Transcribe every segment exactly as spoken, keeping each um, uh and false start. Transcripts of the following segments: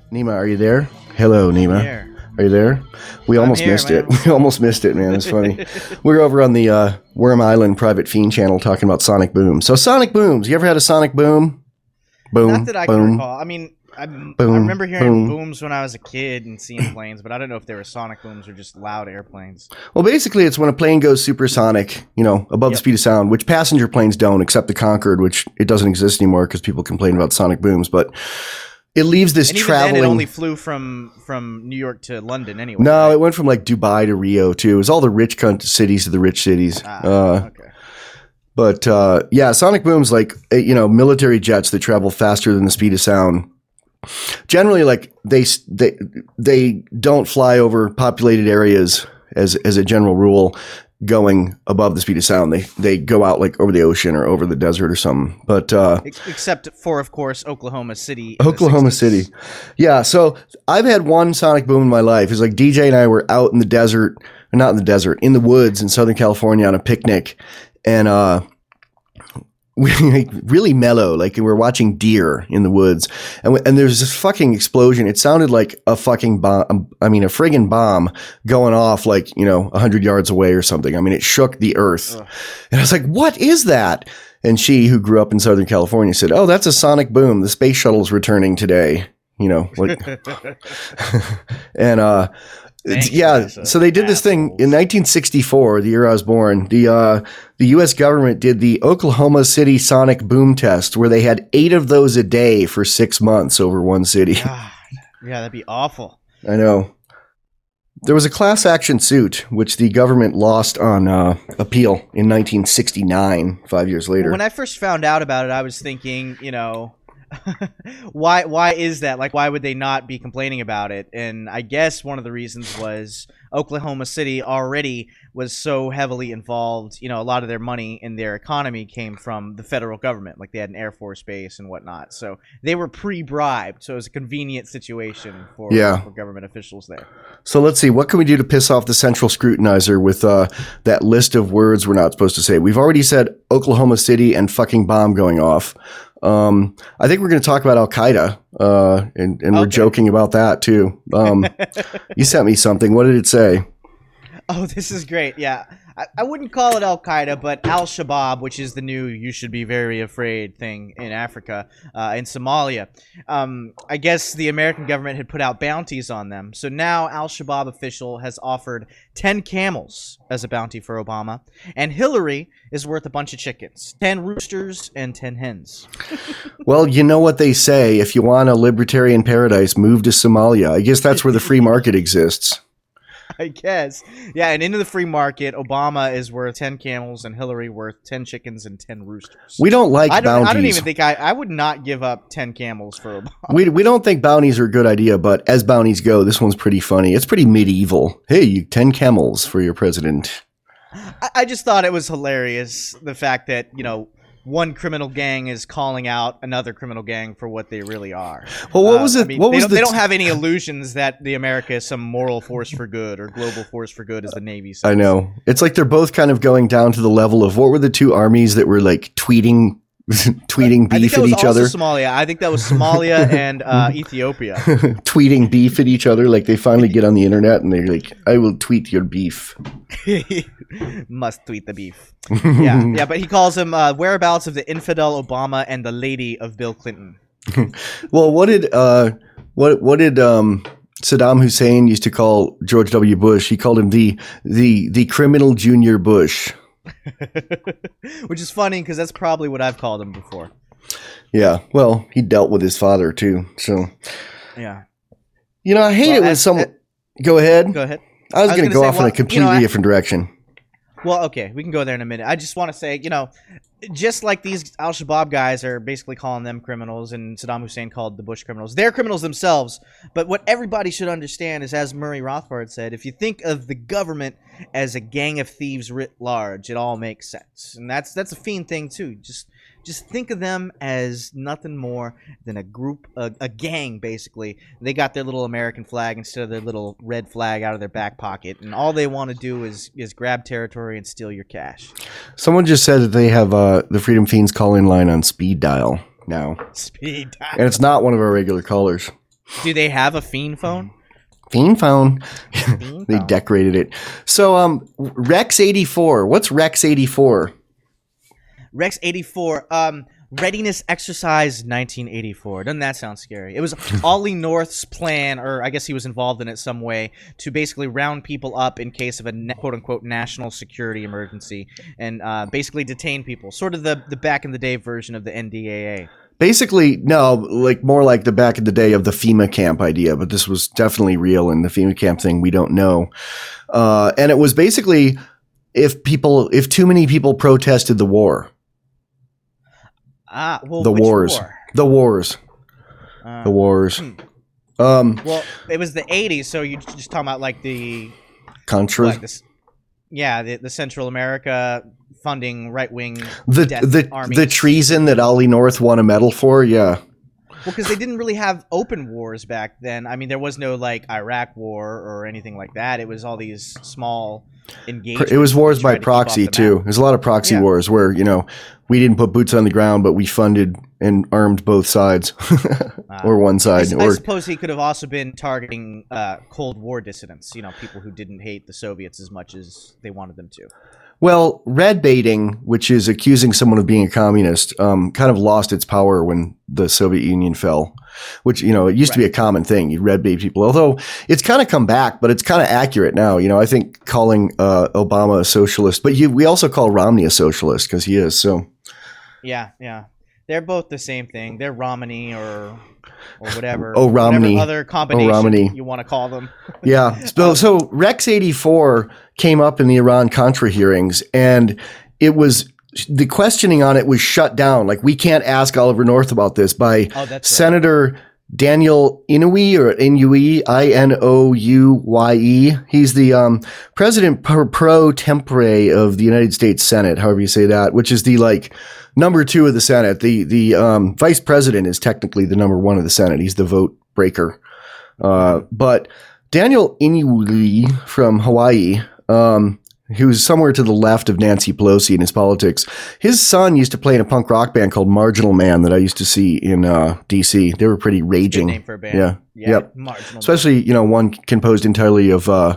Nima, are you there? Hello, Nima. Here. Are you there? We I'm almost here, missed man. it. We almost missed it, man. It's funny. We're over on the uh, Worm Island Private Fiend channel talking about sonic booms. So sonic booms. You ever had a sonic boom? Boom. Not that I boom, can recall. I mean, I, I boom, remember hearing boom. booms when I was a kid and seeing planes, but I don't know if they were sonic booms or just loud airplanes. Well, basically, it's when a plane goes supersonic, you know, above the Yep. speed of sound, which passenger planes don't, except the Concorde, which it doesn't exist anymore because people complain about sonic booms. But it leaves this And even traveling. then, it only flew from, from New York to London anyway. no, right? it went from like Dubai to Rio too. It was all the rich cunt- cities to the rich cities. Ah, uh, okay. But uh, yeah, sonic booms like uh, you know military jets that travel faster than the speed of sound. Generally, like they they they don't fly over populated areas as as a general rule, going above the speed of sound. They they go out like over the ocean or over the desert or something. But uh, Ex- Except for, of course, Oklahoma City. in the Oklahoma sixties. City, yeah. So I've had one sonic boom in my life. It's like D J and I were out in the desert, or not in the desert, in the woods in Southern California on a picnic, and uh. We like really mellow, like we we're watching deer in the woods, and we, and there's this fucking explosion. It sounded like a fucking bomb. I mean, a friggin' bomb going off, like you know, a hundred yards away or something. I mean, it shook the earth, Ugh. and I was like, "What is that?" And she, who grew up in Southern California, said, "Oh, that's a sonic boom. The space shuttle's returning today." You know, like, and uh. Thanks, yeah, NASA. so they did this thing Assholes. in nineteen sixty-four, the year I was born. The uh, the U S government did the Oklahoma City sonic boom test, where they had eight of those a day for six months over one city. God. Yeah, that'd be awful. I know. There was a class action suit, which the government lost on uh, appeal in nineteen sixty-nine, five years later. When I first found out about it, I was thinking, you know, why why is that? Like, why would they not be complaining about it? And I guess one of the reasons was Oklahoma City already was so heavily involved. You know, a lot of their money in their economy came from the federal government. Like, they had an Air Force base and whatnot. So they were pre-bribed. So it was a convenient situation for, Yeah. for government officials there. So let's see, what can we do to piss off the central scrutinizer with uh, that list of words we're not supposed to say? We've already said Oklahoma City and fucking bomb going off. Um, I think we're going to talk about Al Qaeda, uh, and, and we're Okay. joking about that too. Um, you sent me something. What did it say? Oh, this is great. Yeah. I, I wouldn't call it Al-Qaeda, but Al-Shabaab, which is the new you should be very afraid thing in Africa, uh, in Somalia. Um, I guess the American government had put out bounties on them. So now Al-Shabaab official has offered ten camels as a bounty for Obama. And Hillary is worth a bunch of chickens. ten roosters and ten hens. Well, you know what they say. If you want a libertarian paradise, move to Somalia. I guess that's where the free market exists. I guess. Yeah, and into the free market, Obama is worth ten camels and Hillary worth ten chickens and ten roosters. We don't like I don't, bounties. I don't even think I, I would not give up ten camels for Obama. We, we don't think bounties are a good idea, but as bounties go, this one's pretty funny. It's pretty medieval. Hey, you ten camels for your president. I, I just thought it was hilarious, the fact that, you know, one criminal gang is calling out another criminal gang for what they really are. Well, what Uh, was I it? mean, what they, was don't, the they don't have any illusions that the America is some moral force for good or global force for good, as the Navy says. I know. It's like they're both kind of going down to the level of what were the two armies that were like tweeting tweeting I think beef that at was each also other? Somalia. I think that was Somalia and uh, Ethiopia. Tweeting beef at each other. Like they finally get on the internet and they're like, I will tweet your beef. Must tweet the beef. Yeah, yeah, but he calls him uh, whereabouts of the infidel Obama and the lady of Bill Clinton. Well, what did uh what what did um Saddam Hussein used to call George W. Bush? He called him the the the criminal junior Bush. Which is funny because that's probably what I've called him before. Yeah. Well, he dealt with his father too. So Yeah. you know, I hate Well, it when as- someone go ahead. Go ahead. I was, I was going to gonna go say, off in well, a you know, completely I- different direction. Well, okay, we can go there in a minute. I just want to say, you know, just like these Al-Shabaab guys are basically calling them criminals and Saddam Hussein called the Bush criminals, they're criminals themselves. But what everybody should understand is, as Murray Rothbard said, if you think of the government as a gang of thieves writ large, it all makes sense. And that's that's a fiend thing, too. Just just think of them as nothing more than a group, a, a gang, basically. They got their little American flag instead of their little red flag out of their back pocket. And all they want to do is, is grab territory and steal your cash. Someone just said that they have uh, the Freedom Fiends call-in line on speed dial now. Speed dial. And it's not one of our regular callers. Do they have a fiend phone? Fiend phone. Fiend They phone. decorated it. So, um, Rex eighty-four. What's Rex eighty-four? Rex eighty-four. Um, Readiness Exercise nineteen eighty-four. Doesn't that sound scary? It was Ollie North's plan, or I guess he was involved in it some way, to basically round people up in case of a na- quote-unquote national security emergency and uh, basically detain people. Sort of the, the back-in-the-day version of the N D A A. Basically, no, like more like the back in the day of the FEMA camp idea, but this was definitely real, and the FEMA camp thing we don't know. Uh, and it was basically if people, if too many people protested the war, Ah, well, the which wars, war? the wars, Uh, the wars. hmm. Um, Well, it was the eighties, so you're just talking about like the Contra, like this, yeah, the, the Central America funding right wing the the armies. the treason that Ollie North won a medal for. Yeah, Well, because they didn't really have open wars back then. I mean, there was no like Iraq war or anything like that. It was all these small engagements. it was wars they by tried to keep off proxy the too. map. There's a lot of proxy Yeah. wars where you know we didn't put boots on the ground, but we funded and armed both sides Uh, or one I, side. s- I or suppose he could have also been targeting uh, Cold War dissidents. You know, people who didn't hate the Soviets as much as they wanted them to. Well, red baiting, which is accusing someone of being a communist, um, kind of lost its power when the Soviet Union fell, which, you know, it used to be a common thing. You red bait people, although it's kind of come back, but it's kind of accurate now. You know, I think calling uh, Obama a socialist, but you, we also call Romney a socialist because he is. So, Yeah, yeah. They're both the same thing. They're Romney or or whatever. Oh, Romney. Whatever other combination Romney. you want to call them. yeah. So, so Rex eighty-four came up in the Iran-Contra hearings, and it was the questioning on it was shut down. Like, we can't ask Oliver North about this by Oh, that's right. Senator Daniel Inouye or Inouye, I N O U Y E. He's the um, president pro, pro tempore of the United States Senate, however you say that, which is the like number two of the Senate. The the um, vice president is technically the number one of the Senate. He's the vote breaker. Uh, but Daniel Inouye from Hawaii, um, who's somewhere to the left of Nancy Pelosi in his politics, his son used to play in a punk rock band called Marginal Man that I used to see in uh, D C. They were pretty raging. Good name for a band. Yeah. Yeah. Yep. Marginal. Especially, you know, one composed entirely of uh,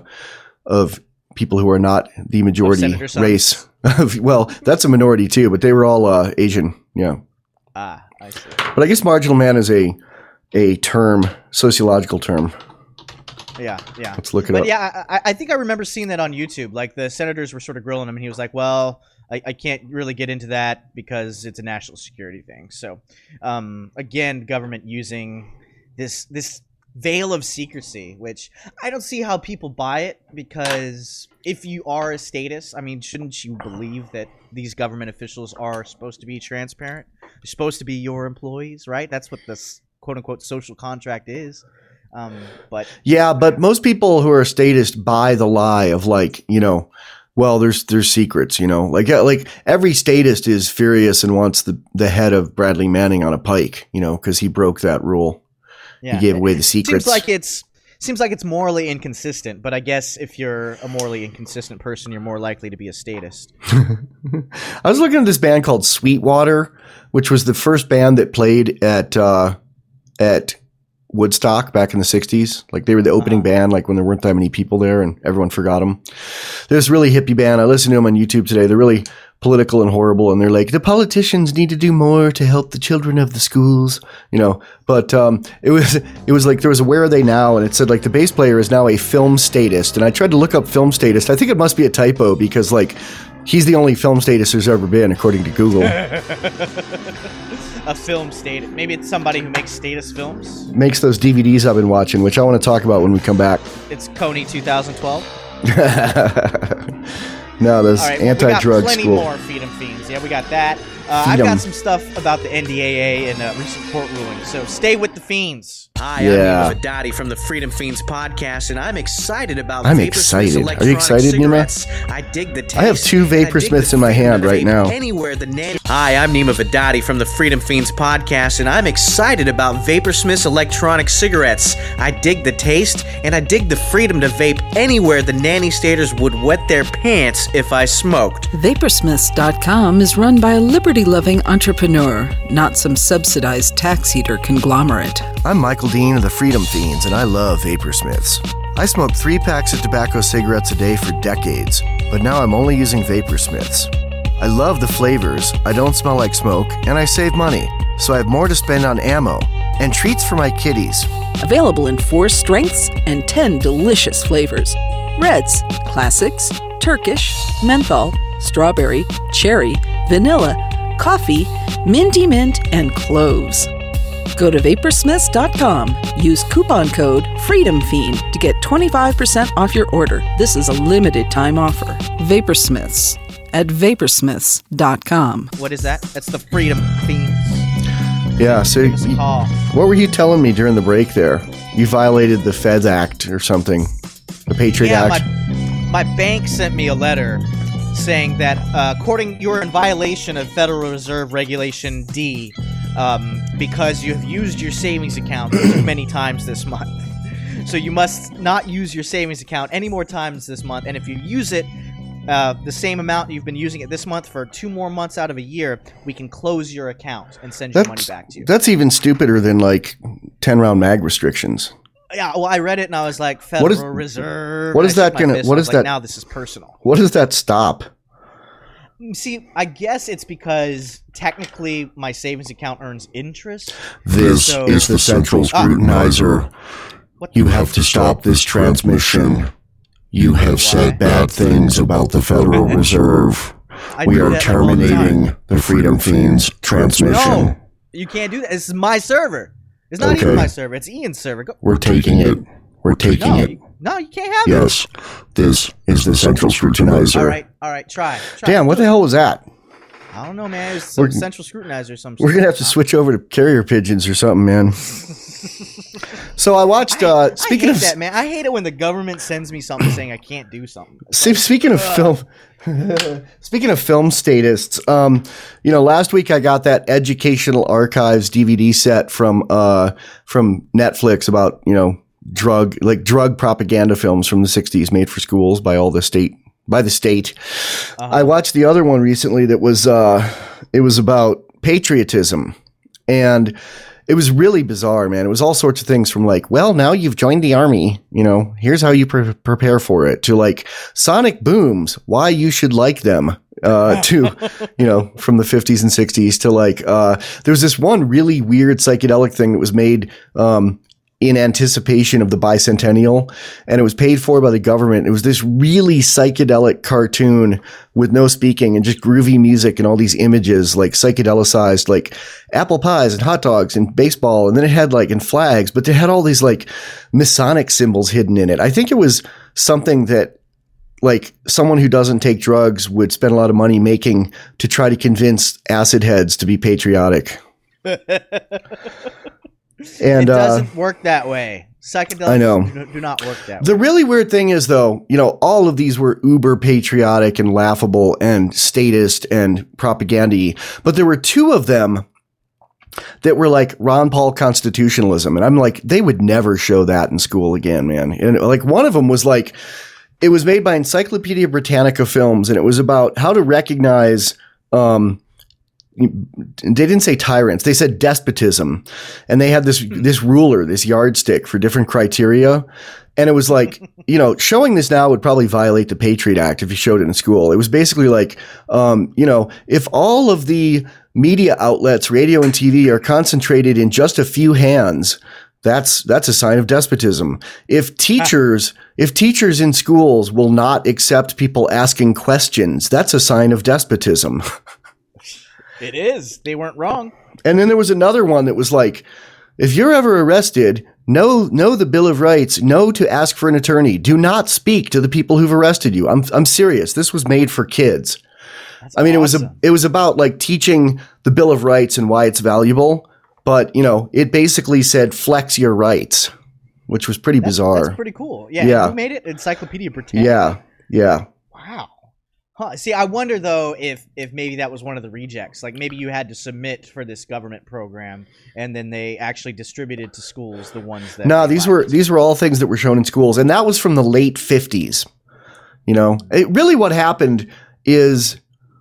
of people who are not the majority senator sons? race. Well, that's a minority too, but they were all uh, Asian. Yeah. Ah, I see. But I guess Marginal Man is a a term, sociological term. Yeah, yeah. Let's look it But up. yeah, I, I think I remember seeing that on YouTube. Like the senators were sort of grilling him, and he was like, "Well, I, I can't really get into that because it's a national security thing." So, um, again, government using this this veil of secrecy, which I don't see how people buy it, because if you are a statist, I mean, shouldn't you believe that these government officials are supposed to be transparent? They're supposed to be your employees, right? That's what this quote unquote social contract is. Um, but Yeah, but most people who are statist buy the lie of like, you know, well, there's there's secrets, you know, like like every statist is furious and wants the the head of Bradley Manning on a pike, you know, because he broke that rule. yeah, He gave away the secrets. Seems like it's seems like it's morally inconsistent, but I guess if you're a morally inconsistent person, you're more likely to be a statist. I was looking at this band called Sweetwater, which was the first band that played at uh, at Woodstock back in the sixties. Like they were the opening Uh-huh. band, like when there weren't that many people there and everyone forgot them. They're this really hippie band. I listened to them on YouTube today. They're really political and horrible. And they're like, the politicians need to do more to help the children of the schools, you know, but, um, it was, it was like, there was a Where Are They Now? And it said like the bass player is now a film statist. And I tried to look up film statist. I think it must be a typo because like, he's the only film statist there's ever been, according to Google. A film state. Maybe it's somebody who makes status films. Makes those D V Ds I've been watching, which I want to talk about when we come back. It's Coney twenty twelve. No, those All right, anti-drug we got plenty school. more Freedom Fiends. Yeah, we got that. Uh, I've Feed 'em. got some stuff about the N D A A and uh, recent court rulings. So stay with the Fiends. Hi, Yeah. I'm Nima Vadati from the Freedom Fiends podcast, and I'm excited about I'm Vaporsmith's excited. Are you electronic excited, Nima? cigarettes. I dig the taste. I have two and I dig Vaporsmiths the in my freedom hand to right vape now. Anywhere the nanny. Hi, I'm Nima Vadati from the Freedom Fiends podcast, and I'm excited about Vaporsmith's electronic cigarettes. I dig the taste, and I dig the freedom to vape anywhere the nanny staters would wet their pants if I smoked. Vaporsmiths dot com is run by a liberty-loving entrepreneur, not some subsidized tax eater conglomerate. I'm Michael Dean of the Freedom Fiends, and I love Vaporsmiths. I smoked three packs of tobacco cigarettes a day for decades, but now I'm only using Vaporsmiths. I love the flavors, I don't smell like smoke, and I save money, so I have more to spend on ammo and treats for my kiddies. Available in four strengths and ten delicious flavors. Reds, classics, Turkish, menthol, strawberry, cherry, vanilla, coffee, minty mint, and cloves. Go to vaporsmiths dot com. Use coupon code FREEDOMFIEND to get twenty-five percent off your order. This is a limited time offer. Vaporsmiths at vaporsmiths dot com. What is that? That's the Freedom Fiends. Yeah, so Give us a call. what were you telling me during the break there? You violated the Feds Act or something. The Patriot Yeah, Act. my, my bank sent me a letter saying that uh, according you're in violation of Federal Reserve Regulation D um, because you have used your savings account too many times this month. So you must not use your savings account any more times this month. And if you use it uh, the same amount you've been using it this month for two more months out of a year, we can close your account and send your money That's, back to you. that's even stupider than like ten round mag restrictions. Yeah, well, I read it and I was like, Federal What is- Reserve. what and is I that shook my gonna- fist. what I is was like, that- Now this is personal. What does that stop? See, I guess it's because technically my savings account earns interest. This So- is the Central Scrutinizer. What You the- have to stop this transmission. You have Why? said bad things about the Federal Reserve. I We do are that all the time. terminating the Freedom Fiends transmission. No, you can't do that. This is my server. It's not even Okay. my server. It's Ian's server. Go- We're taking it. We're taking no, it. you, no, you can't have it. Yes. This is the Central Scrutinizer. All right, all right, try. try. Damn, what the hell was that? I don't know, man. It's some We're- central scrutinizer or some We're shit. gonna have to switch over to carrier pigeons or something, man. So I watched. I, Uh, I speaking hate of that, man. I hate it when the government sends me something saying I can't do something. It's See, like, speaking of film, speaking of film statists, um, you know, last week I got that Educational Archives D V D set from uh, from Netflix about you know drug like drug propaganda films from the sixties made for schools by all the state by the state. uh-huh. I watched the other one recently that was uh, it was about patriotism, and it was really bizarre, man. It was all sorts of things from like, well, now you've joined the army, you know, here's how you pre- prepare for it, to like sonic booms, why you should like them, uh, to, you know, from the fifties and sixties to like, uh, there was this one really weird psychedelic thing that was made, um, in anticipation of the bicentennial, and it was paid for by the government. It was this really psychedelic cartoon with no speaking and just groovy music and all these images, like psychedelicized, like apple pies and hot dogs and baseball. And then it had like, and flags, but it had all these like Masonic symbols hidden in it. I think it was something that like someone who doesn't take drugs would spend a lot of money making to try to convince acid heads to be patriotic. And it doesn't uh, work that way. Psychedelics I know. Do, do not work that way. the really weird thing is, though, you know, all of these were uber patriotic and laughable and statist and propaganda-y, but there were two of them that were like Ron Paul constitutionalism. And I'm like, they would never show that in school again, man. And like one of them was like, it was made by Encyclopedia Britannica Films, and it was about how to recognize, um, they didn't say tyrants, they said despotism. And they had this, this ruler, this yardstick for different criteria. And it was like, you know, showing this now would probably violate the Patriot Act if you showed it in school. It was basically like, um, you know, if all of the media outlets, radio and T V, are concentrated in just a few hands, that's that's a sign of despotism. If teachers, if teachers in schools will not accept people asking questions, that's a sign of despotism. It is. They weren't wrong. And then there was another one that was like, if you're ever arrested, know know the Bill of Rights, know to ask for an attorney. Do not speak to the people who've arrested you. I'm I'm serious. This was made for kids. That's I mean, it was a, awesome. it was about like teaching the Bill of Rights and why it's valuable, but you know, it basically said flex your rights, which was pretty That's, bizarre. that's pretty cool. Yeah. Yeah. Who made it? Encyclopedia Britannica. Yeah, yeah. Wow. Huh. See, I wonder though if if maybe that was one of the rejects. Like maybe you had to submit for this government program, and then they actually distributed to schools the ones that. No, they these were liked. these were all things that were shown in schools, and that was from the late fifties. You know, it, really, what happened is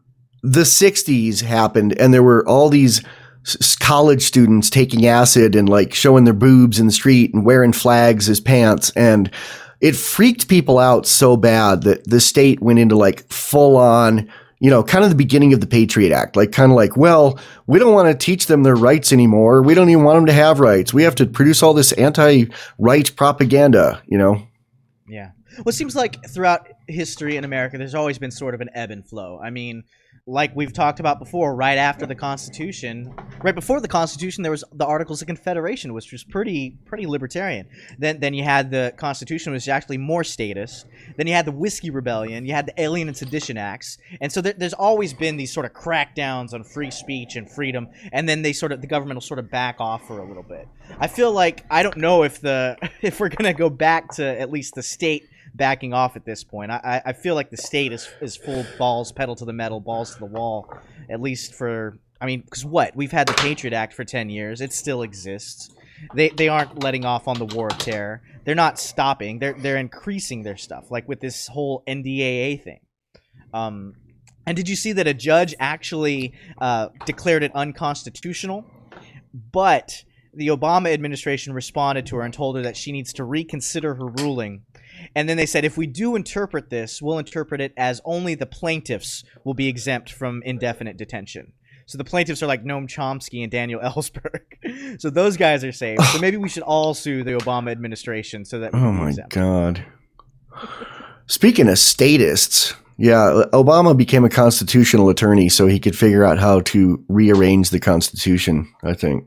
the sixties happened, and there were all these s- college students taking acid and like showing their boobs in the street and wearing flags as pants, and it freaked people out so bad that the state went into like full on, you know, kind of the beginning of the Patriot Act, like kind of like, well, we don't want to teach them their rights anymore. We don't even want them to have rights. We have to produce all this anti-right propaganda, you know? Yeah. Well, it seems like throughout history in America, there's always been sort of an ebb and flow. I mean, like we've talked about before, right after the Constitution, right before the Constitution, there was the Articles of Confederation, which was pretty pretty libertarian. Then then you had the Constitution, which was actually more statist. Then you had the Whiskey Rebellion. You had the Alien and Sedition Acts. And so there, there's always been these sort of crackdowns on free speech and freedom. And then they sort of the government will sort of back off for a little bit. I feel like I don't know if the if we're gonna go back to at least the state backing off at this point. I, I feel like the state is is full balls, pedal to the metal, balls to the wall, at least for, I mean, because what? We've had the Patriot Act for ten years. It still exists. They they aren't letting off on the war of terror. They're not stopping. They're they're increasing their stuff, like with this whole N D A A thing. Um, and did you see that a judge actually uh, declared it unconstitutional? But the Obama administration responded to her and told her that she needs to reconsider her ruling. And then they said, if we do interpret this, we'll interpret it as only the plaintiffs will be exempt from indefinite detention. So the plaintiffs are like Noam Chomsky and Daniel Ellsberg. So those guys are safe. So maybe we should all sue the Obama administration so that we Oh can be my exempt. God. Speaking of statists, yeah, Obama became a constitutional attorney so he could figure out how to rearrange the Constitution, I think.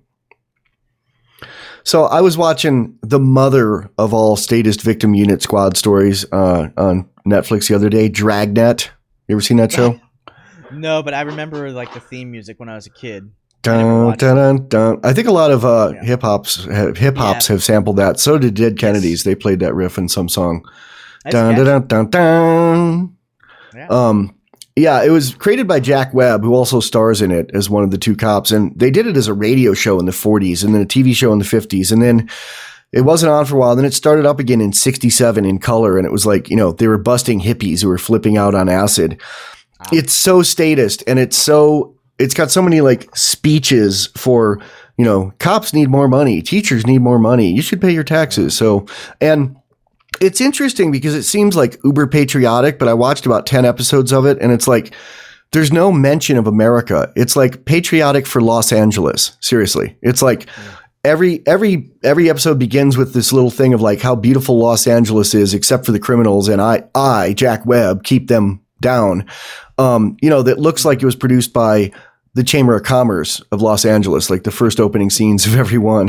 So I was watching the mother of all statist victim unit squad stories uh, on Netflix the other day, Dragnet. You ever seen that show? No, but I remember like the theme music when I was a kid. Dun, dun, dun, dun. I think a lot of uh, Yeah. hip hops hip hops Yeah. have sampled that. So did Dead Kennedys. They played that riff in some song. That's Dun, catchy. dun, dun, dun, dun. Yeah. Um, yeah, it was created by Jack Webb, who also stars in it as one of the two cops. And they did it as a radio show in the forties and then a T V show in the fifties. And then it wasn't on for a while. Then it started up again in sixty-seven in color. And it was like, you know, they were busting hippies who were flipping out on acid. Wow. It's so statist, and it's so, it's got so many like speeches for, you know, cops need more money. Teachers need more money. You should pay your taxes. So, and it's interesting because it seems like uber patriotic, but I watched about ten episodes of it and it's like, there's no mention of America. It's like patriotic for Los Angeles. Seriously. It's like every, every, every episode begins with this little thing of like how beautiful Los Angeles is, except for the criminals. And I, I, Jack Webb, keep them down. Um, you know, that looks like it was produced by the Chamber of Commerce of Los Angeles, like the first opening scenes of every one.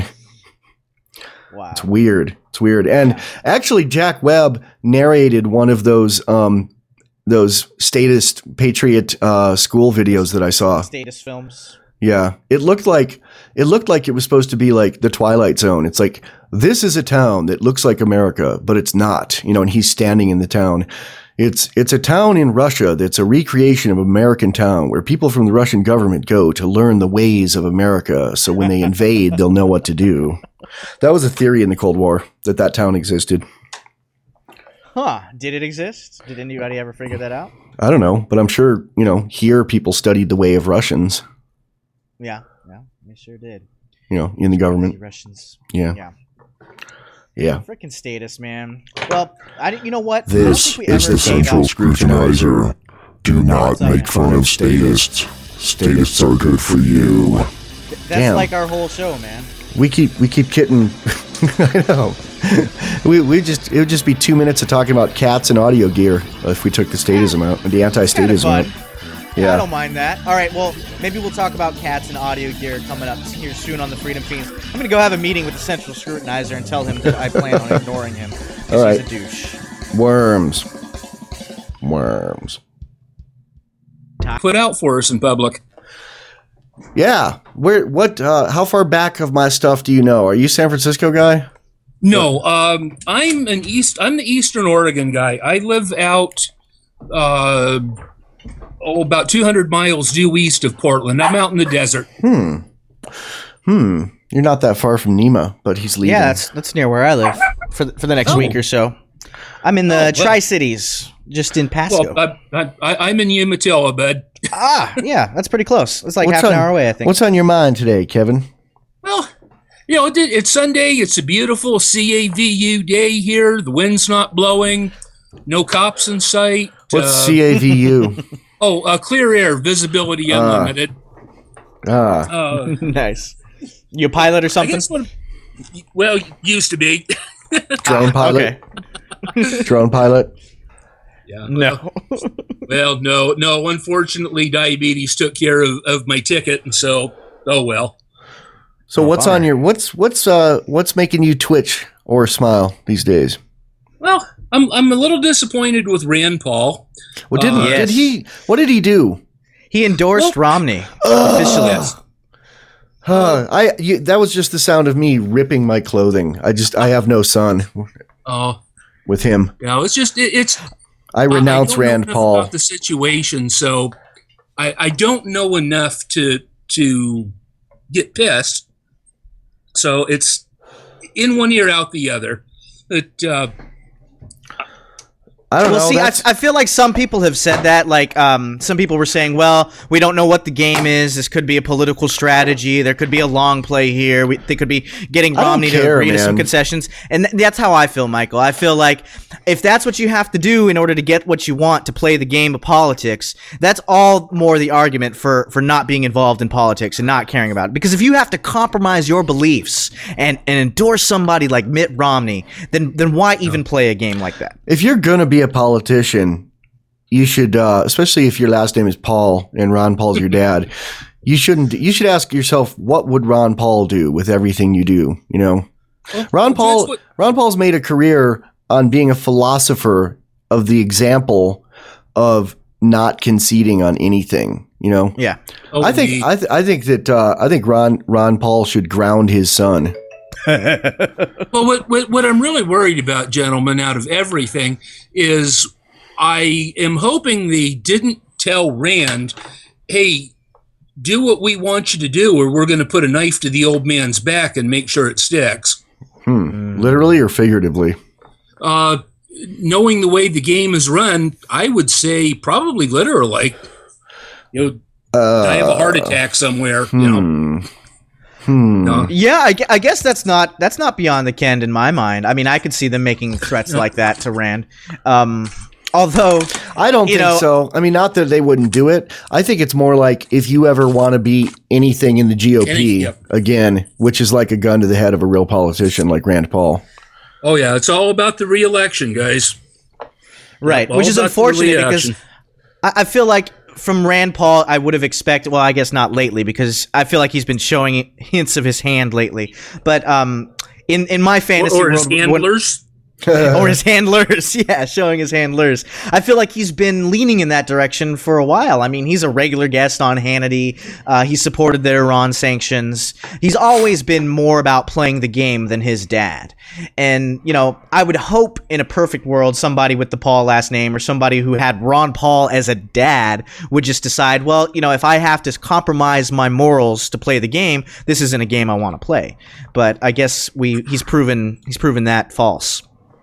Wow. It's weird. It's weird. And Yeah. actually, Jack Webb narrated one of those um, those statist patriot uh, school videos that I saw. Status films. Yeah, it looked like it looked like it was supposed to be like the Twilight Zone. It's like, this is a town that looks like America, but it's not. You know, and he's standing in the town. It's it's a town in Russia that's a recreation of American town where people from the Russian government go to learn the ways of America. So when they invade, they'll know what to do. That was a theory in the Cold War that that town existed. Huh. Did it exist? Did anybody ever figure that out? I don't know, but I'm sure, you know, here people studied the way of Russians, Yeah. Yeah. They sure did. you know, in the government. Russians. Yeah. Yeah. Yeah. Freaking status, man. Well, I didn't. You know what? I don't This think we is ever the gave Central out- Scrutinizer. Do not make fun of statists. Statists are good for you. That's Damn. like our whole show, man. We keep we keep getting I know. we we just it would just be two minutes of talking about cats and audio gear if we took the statism out, the Kind of anti-statism out. fun. Yeah. I don't mind that. All right, well, maybe we'll talk about cats and audio gear coming up here soon on the Freedom Fiends. I'm going to go have a meeting with the Central Scrutinizer and tell him that I plan on ignoring him. 'Cause All right. He's a douche. Worms. Worms. Put out for us in public. Yeah. Where what uh how far back of my stuff do you know? Are you a San Francisco guy? No, um, I'm an East. I'm the Eastern Oregon guy. I live out, uh, oh, about two hundred miles due east of Portland. I'm out in the desert. Hmm. Hmm. You're not that far from Nima, but he's leaving. Yeah, that's that's near where I live for the, for the next Oh. week or so. I'm in the Oh, well. Tri-Cities, just in Pasco. Well, I, I, I, I'm in Umatilla, bud. Ah, yeah, that's pretty close. It's like What's half an on- hour away, I think. What's on your mind today, Kevin? Well, you know, it, it's Sunday. It's a beautiful C A V U day here. The wind's not blowing. No cops in sight. What's Uh, C A V U? Oh, uh, clear air, visibility unlimited. ah, Uh, Nice. You a pilot or I something? guess what, well, used to be. drone pilot. Okay. Drone pilot. Yeah. No. Well, no, no. Unfortunately, diabetes took care of, of my ticket, and so, oh well. So Oh, what's bummer. on your what's what's uh what's making you twitch or smile these days? Well, I'm I'm a little disappointed with Rand Paul. Well, didn't Uh, Yes. did he? What did he do? He endorsed Romney Ugh. officially. Huh, I you, that was just the sound of me ripping my clothing. I just I have no son Oh, with him. you know, it's just it, it's. I renounce I don't know Rand enough Paul. about the situation, so I I don't know enough to to get pissed. So it's in one ear, out the other. But uh, I don't Well, know. see, I, that's- I feel like some people have said that. Like, um, some people were saying, "Well, we don't know what the game is. This could be a political strategy. There could be a long play here. We, they could be getting I don't Romney to care, agree to some man. concessions." And th- that's how I feel, Michael. I feel like if that's what you have to do in order to get what you want to play the game of politics, that's all more the argument for for not being involved in politics and not caring about it. Because if you have to compromise your beliefs and and endorse somebody like Mitt Romney, then then why even play a game like that? if you're gonna be a politician, you should, uh, especially if your last name is Paul and Ron Paul's your dad. You shouldn't. You should ask yourself, what would Ron Paul do with everything you do? You know, Ron that's Paul. what- Ron Paul's made a career on being a philosopher of the example of not conceding on anything. You know, Yeah. oh, I think the- I, th- I think that uh, I think Ron Ron Paul should ground his son. Well, what, what what I'm really worried about, gentlemen, out of everything, is I am hoping they didn't tell Rand, "Hey, do what we want you to do, or we're going to put a knife to the old man's back and make sure it sticks." Hmm. Literally or figuratively? Uh, knowing the way the game is run, I would say probably literally. You know, Uh, I have a heart attack somewhere. You know, Hmm. Hmm. No. Yeah, I, gue- I guess that's not that's not beyond the ken in my mind. I mean, I could see them making threats like that to Rand. Um, although, I don't You think know- so. I mean, not that they wouldn't do it. I think it's more like if you ever want to be anything in the G O P Any- yep. again, which is like a gun to the head of a real politician like Rand Paul. Oh yeah, it's all about the re-election, guys. right, All which is about the unfortunate because reaction. I, I feel like from Rand Paul, I would have expected. Well, I guess not lately because I feel like he's been showing hints of his hand lately. But um, in in my Or, fantasy or his world, when- handlers. or his handlers, yeah, showing his handlers. I feel like he's been leaning in that direction for a while. I mean, he's a regular guest on Hannity. Uh, he supported the Iran sanctions. He's always been more about playing the game than his dad. And, you know, I would hope in a perfect world, somebody with the Paul last name or somebody who had Ron Paul as a dad would just decide, well, you know, if I have to compromise my morals to play the game, this isn't a game I want to play. But I guess we he's proven he's proven that false.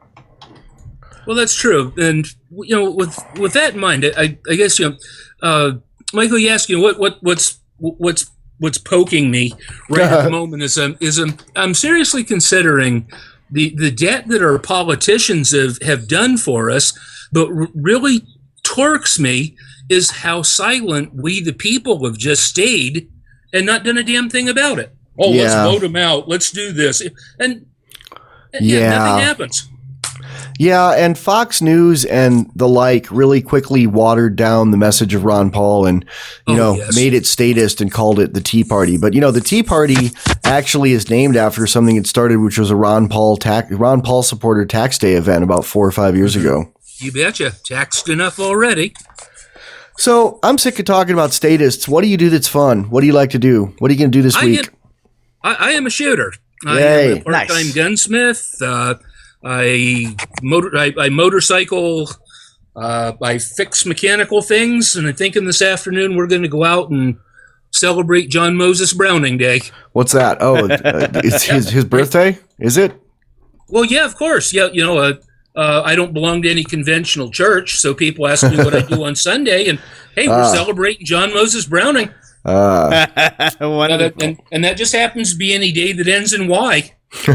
Well, that's true, and you know, with with that in mind, I, I guess you know, uh, Michael, you ask, you know, what what what's what's what's poking me right at the moment is um is um, I'm seriously considering the the debt that our politicians have have done for us, but r- really torques me is how silent we the people have just stayed and not done a damn thing about it. Oh, Yeah. let's vote them out. Let's do this, and yeah, Yeah. nothing happens. Yeah, and Fox News and the like really quickly watered down the message of Ron Paul and, you Oh, know, yes. made it statist and called it the Tea Party. But, you know, the Tea Party actually is named after something it started, which was a Ron Paul tax, Ron Paul supporter tax day event about four or five years ago. You betcha. Taxed enough already. So I'm sick of talking about statists. What do you do that's fun? What do you like to do? What are you going to do this I, week? am, I, I am a shooter. I Yay. am a part-time Nice. gunsmith. Uh, I motor. I, I motorcycle. Uh, I fix mechanical things, and I'm thinking this afternoon we're going to go out and celebrate John Moses Browning Day. What's that? Oh, uh, it's his, his birthday? Is it? Well, yeah, of course. Yeah, you know, uh, uh, I don't belong to any conventional church, so people ask me what I do on Sunday, and hey, we're Ah. celebrating John Moses Browning. Uh, Uh, that- and, and that just happens to be any day that ends in Y.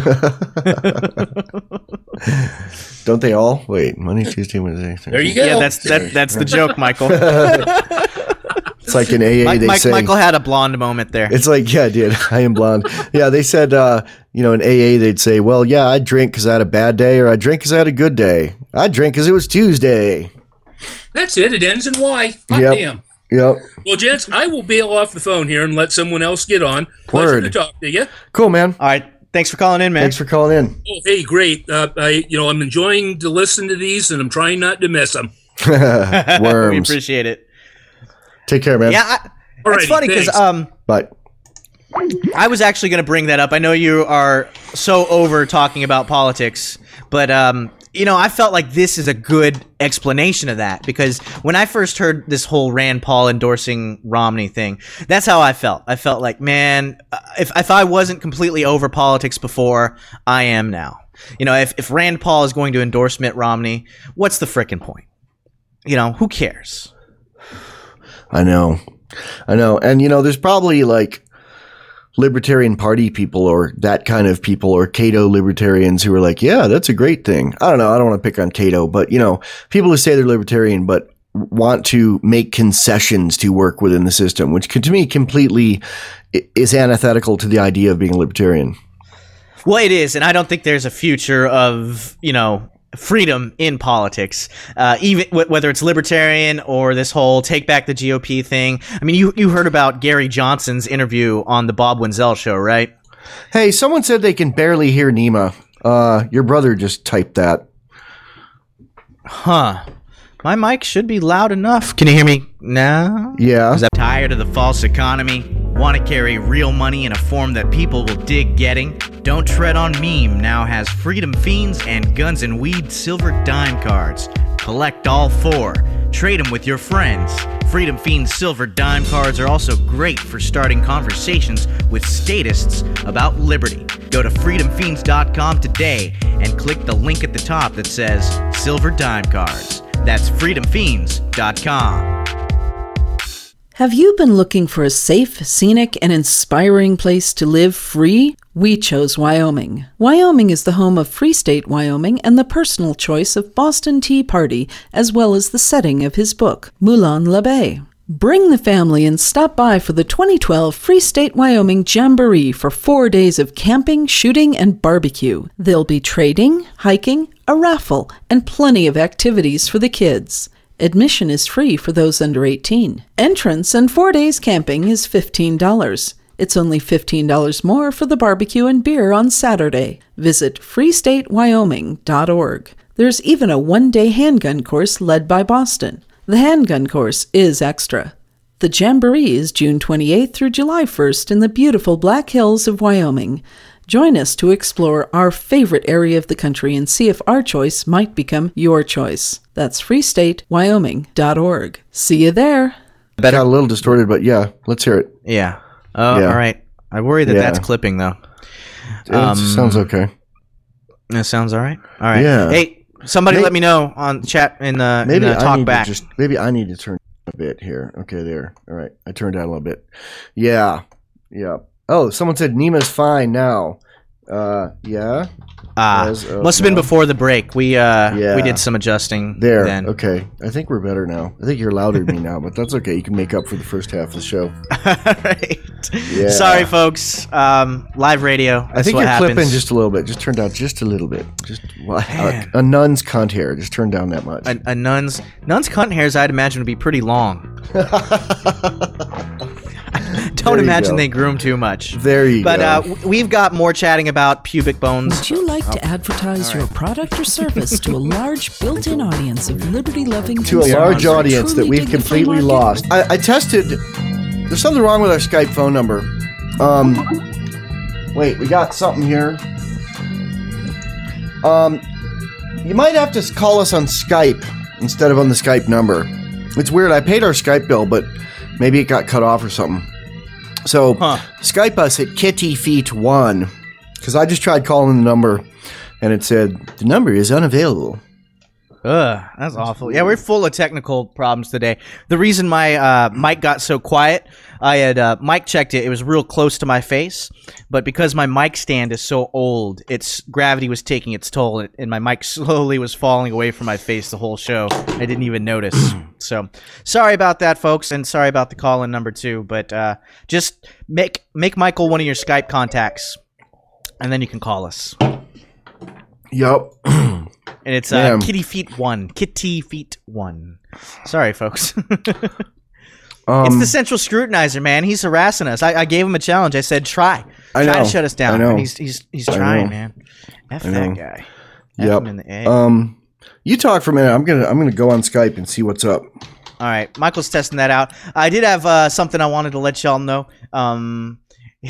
don't they all? Wait, Monday, Tuesday, Wednesday. There you go. Yeah, that's that, that's the joke, Michael. It's like in A A, Mike, they Mike, say. Michael had a blonde moment there. It's like, yeah, dude, I am blonde. Yeah, they said, uh, you know, in A A, they'd say, well, yeah, I drink because I had a bad day, or I drink because I had a good day. I drink because it was Tuesday. That's it. It ends in Y. Hot Yep. damn. Yep. Well, gents, I will bail off the phone here and let someone else get on. Pleasure Word. to talk to you. Cool, man. All right. Thanks for calling in, man. Thanks for calling in. Oh, hey, great. Uh, I, you know, I'm enjoying to listen to these, and I'm trying not to miss them. we Worms. appreciate it. Take care, man. Yeah, I, it's Alrighty, funny because thanks. um, Bye. I was actually going to bring that up. I know you are so over talking about politics, but um, you know, I felt like this is a good explanation of that because when I first heard this whole Rand Paul endorsing Romney thing, that's how I felt. I felt like, man, if if I wasn't completely over politics before, I am now. You know, if if Rand Paul is going to endorse Mitt Romney, what's the frickin' point? You know, who cares? I know. I know. And, you know, there's probably like Libertarian Party people or that kind of people or Cato libertarians who are like, yeah, that's a great thing. I don't know. I don't want to pick on Cato, but, you know, people who say they're libertarian but want to make concessions to work within the system, which to me completely is antithetical to the idea of being a libertarian. Well, it is, and I don't think there's a future of, you know, freedom in politics, uh, even w- whether it's libertarian or this whole take back the G O P thing. I mean, you you heard about Gary Johnson's interview on the Bob Wenzel show, right? Hey, someone said they can barely hear Nima. Uh, your brother just typed that. Huh. My mic should be loud enough. Can you hear me now? Yeah. Is that tired of the false economy? Want to carry real money in a form that people will dig getting? Don't Tread on Meme now has Freedom Fiends and Guns and Weed silver dime cards. Collect all four. Trade them with your friends. Freedom Fiends silver dime cards are also great for starting conversations with statists about liberty. Go to freedom fiends dot com today and click the link at the top that says Silver Dime Cards. That's freedom fiends dot com. Have you been looking for a safe, scenic, and inspiring place to live free? We chose Wyoming. Wyoming is the home of Free State Wyoming and the personal choice of Boston Tea Party, as well as the setting of his book, Moulin La Bay. Bring the family and stop by for the twenty twelve Free State Wyoming Jamboree for four days of camping, shooting, and barbecue. There'll be trading, hiking, a raffle, and plenty of activities for the kids. Admission is free for those under eighteen. Entrance and four days camping is fifteen dollars. It's only fifteen dollars more for the barbecue and beer on Saturday. Visit free state wyoming dot org. There's even a one-day handgun course led by Boston. The handgun course is extra. The Jamboree is June twenty-eighth through July first in the beautiful Black Hills of Wyoming. Join us to explore our favorite area of the country and see if our choice might become your choice. That's free state wyoming dot org. See you there. Got a little distorted, but yeah, let's hear it. Yeah. Oh, Yeah. all right. I worry that Yeah. that's clipping, though. It Um, sounds okay. That sounds all right. All right. Yeah. Hey, somebody May- let me know on chat in the, in Maybe the I talk need back. to just maybe I need to turn a bit here. Okay, there. All right, I turned down a little bit. Yeah, yeah. Oh, someone said Nima's fine now. Uh, yeah. Ah, As of must have been now. before the break. We uh Yeah. we did some adjusting There. then. Okay, I think we're better now. I think you're louder than me now, but that's okay. You can make up for the first half of the show. All right. Yeah. Sorry, folks. Um, live radio. That's I think what you're happens. clipping just a little bit. Just turn down just a little bit. Just well, a, a nun's cunt hair. Just turn down that much. a, a nun's nun's cunt hairs. I'd imagine would be pretty long. Don't There you imagine go. they groom too much. There you But go. uh, w- we've got more chatting about pubic bones. Would you like to advertise your product or service to a large built-in audience of liberty-loving to a consumers large who audience that truly we've dig the free completely market? lost. I, I tested. There's something wrong with our Skype phone number. Um, wait, we got something here. Um, you might have to call us on Skype instead of on the Skype number. It's weird. I paid our Skype bill, but maybe it got cut off or something. So Huh. Skype us at Kitty Feet One because I just tried calling the number and it said the number is unavailable. Ugh, that's awful. Yeah, we're full of technical problems today. The reason my uh, mic got so quiet, I had uh, mic checked it. It was real close to my face, but because my mic stand is so old, its gravity was taking its toll, and my mic slowly was falling away from my face the whole show. I didn't even notice. So, sorry about that, folks, and sorry about the call-in number two. But uh, just make make Michael one of your Skype contacts, and then you can call us. Yep. And it's uh, Yeah. Kitty Feet One. Kitty Feet One. Sorry, folks. Um, It's the central scrutinizer, man. He's harassing us. I, I gave him a challenge. I said, try. I try know. to shut us down. I know. And he's he's he's I trying, know. man. F I that know. guy. F Yep. him in the A. Um, you talk for a minute. I'm gonna I'm gonna go on Skype and see what's up. All right. Michael's testing that out. I did have uh, something I wanted to let y'all know. Um,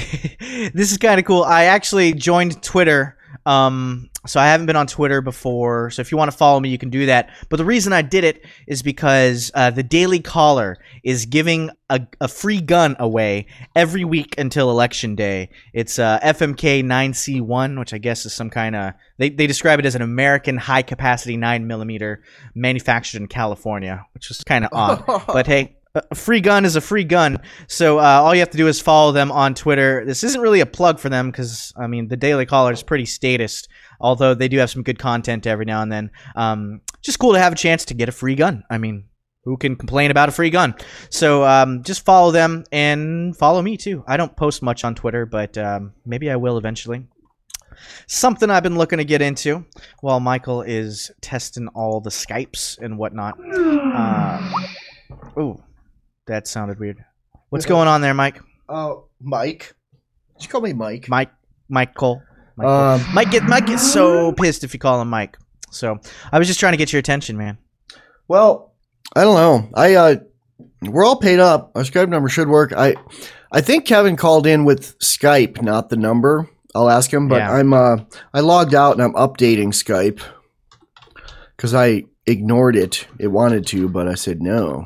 this is kind of cool. I actually joined Twitter. Um, so I haven't been on Twitter before. So if you want to follow me, you can do that. But the reason I did it is because uh, the Daily Caller is giving a, a free gun away every week until Election Day. It's uh, F M K nine C one, which I guess is some kind of they, they describe it as an American high capacity nine millimeter manufactured in California, which is kind of odd. But hey. A free gun is a free gun. So uh, all you have to do is follow them on Twitter. This isn't really a plug for them because, I mean, the Daily Caller is pretty statist, although they do have some good content every now and then. Um, just cool to have a chance to get a free gun. I mean, who can complain about a free gun? So um, just follow them and follow me too. I don't post much on Twitter, but um, maybe I will eventually. Something I've been looking to get into while Michael is testing all the Skypes and whatnot. Uh, ooh. That sounded weird. What's going on there, Mike? Oh, Mike. Did you call me Mike? Mike, Mike Cole. Mike, Cole. Um, Mike get Mike gets so pissed if you call him Mike. So I was just trying to get your attention, man. Well, I don't know. I uh, we're all paid up. Our Skype number should work. I I think Kevin called in with Skype, not the number. I'll ask him, but Yeah. I'm uh, I logged out and I'm updating Skype because I ignored it. It wanted to, but I said no.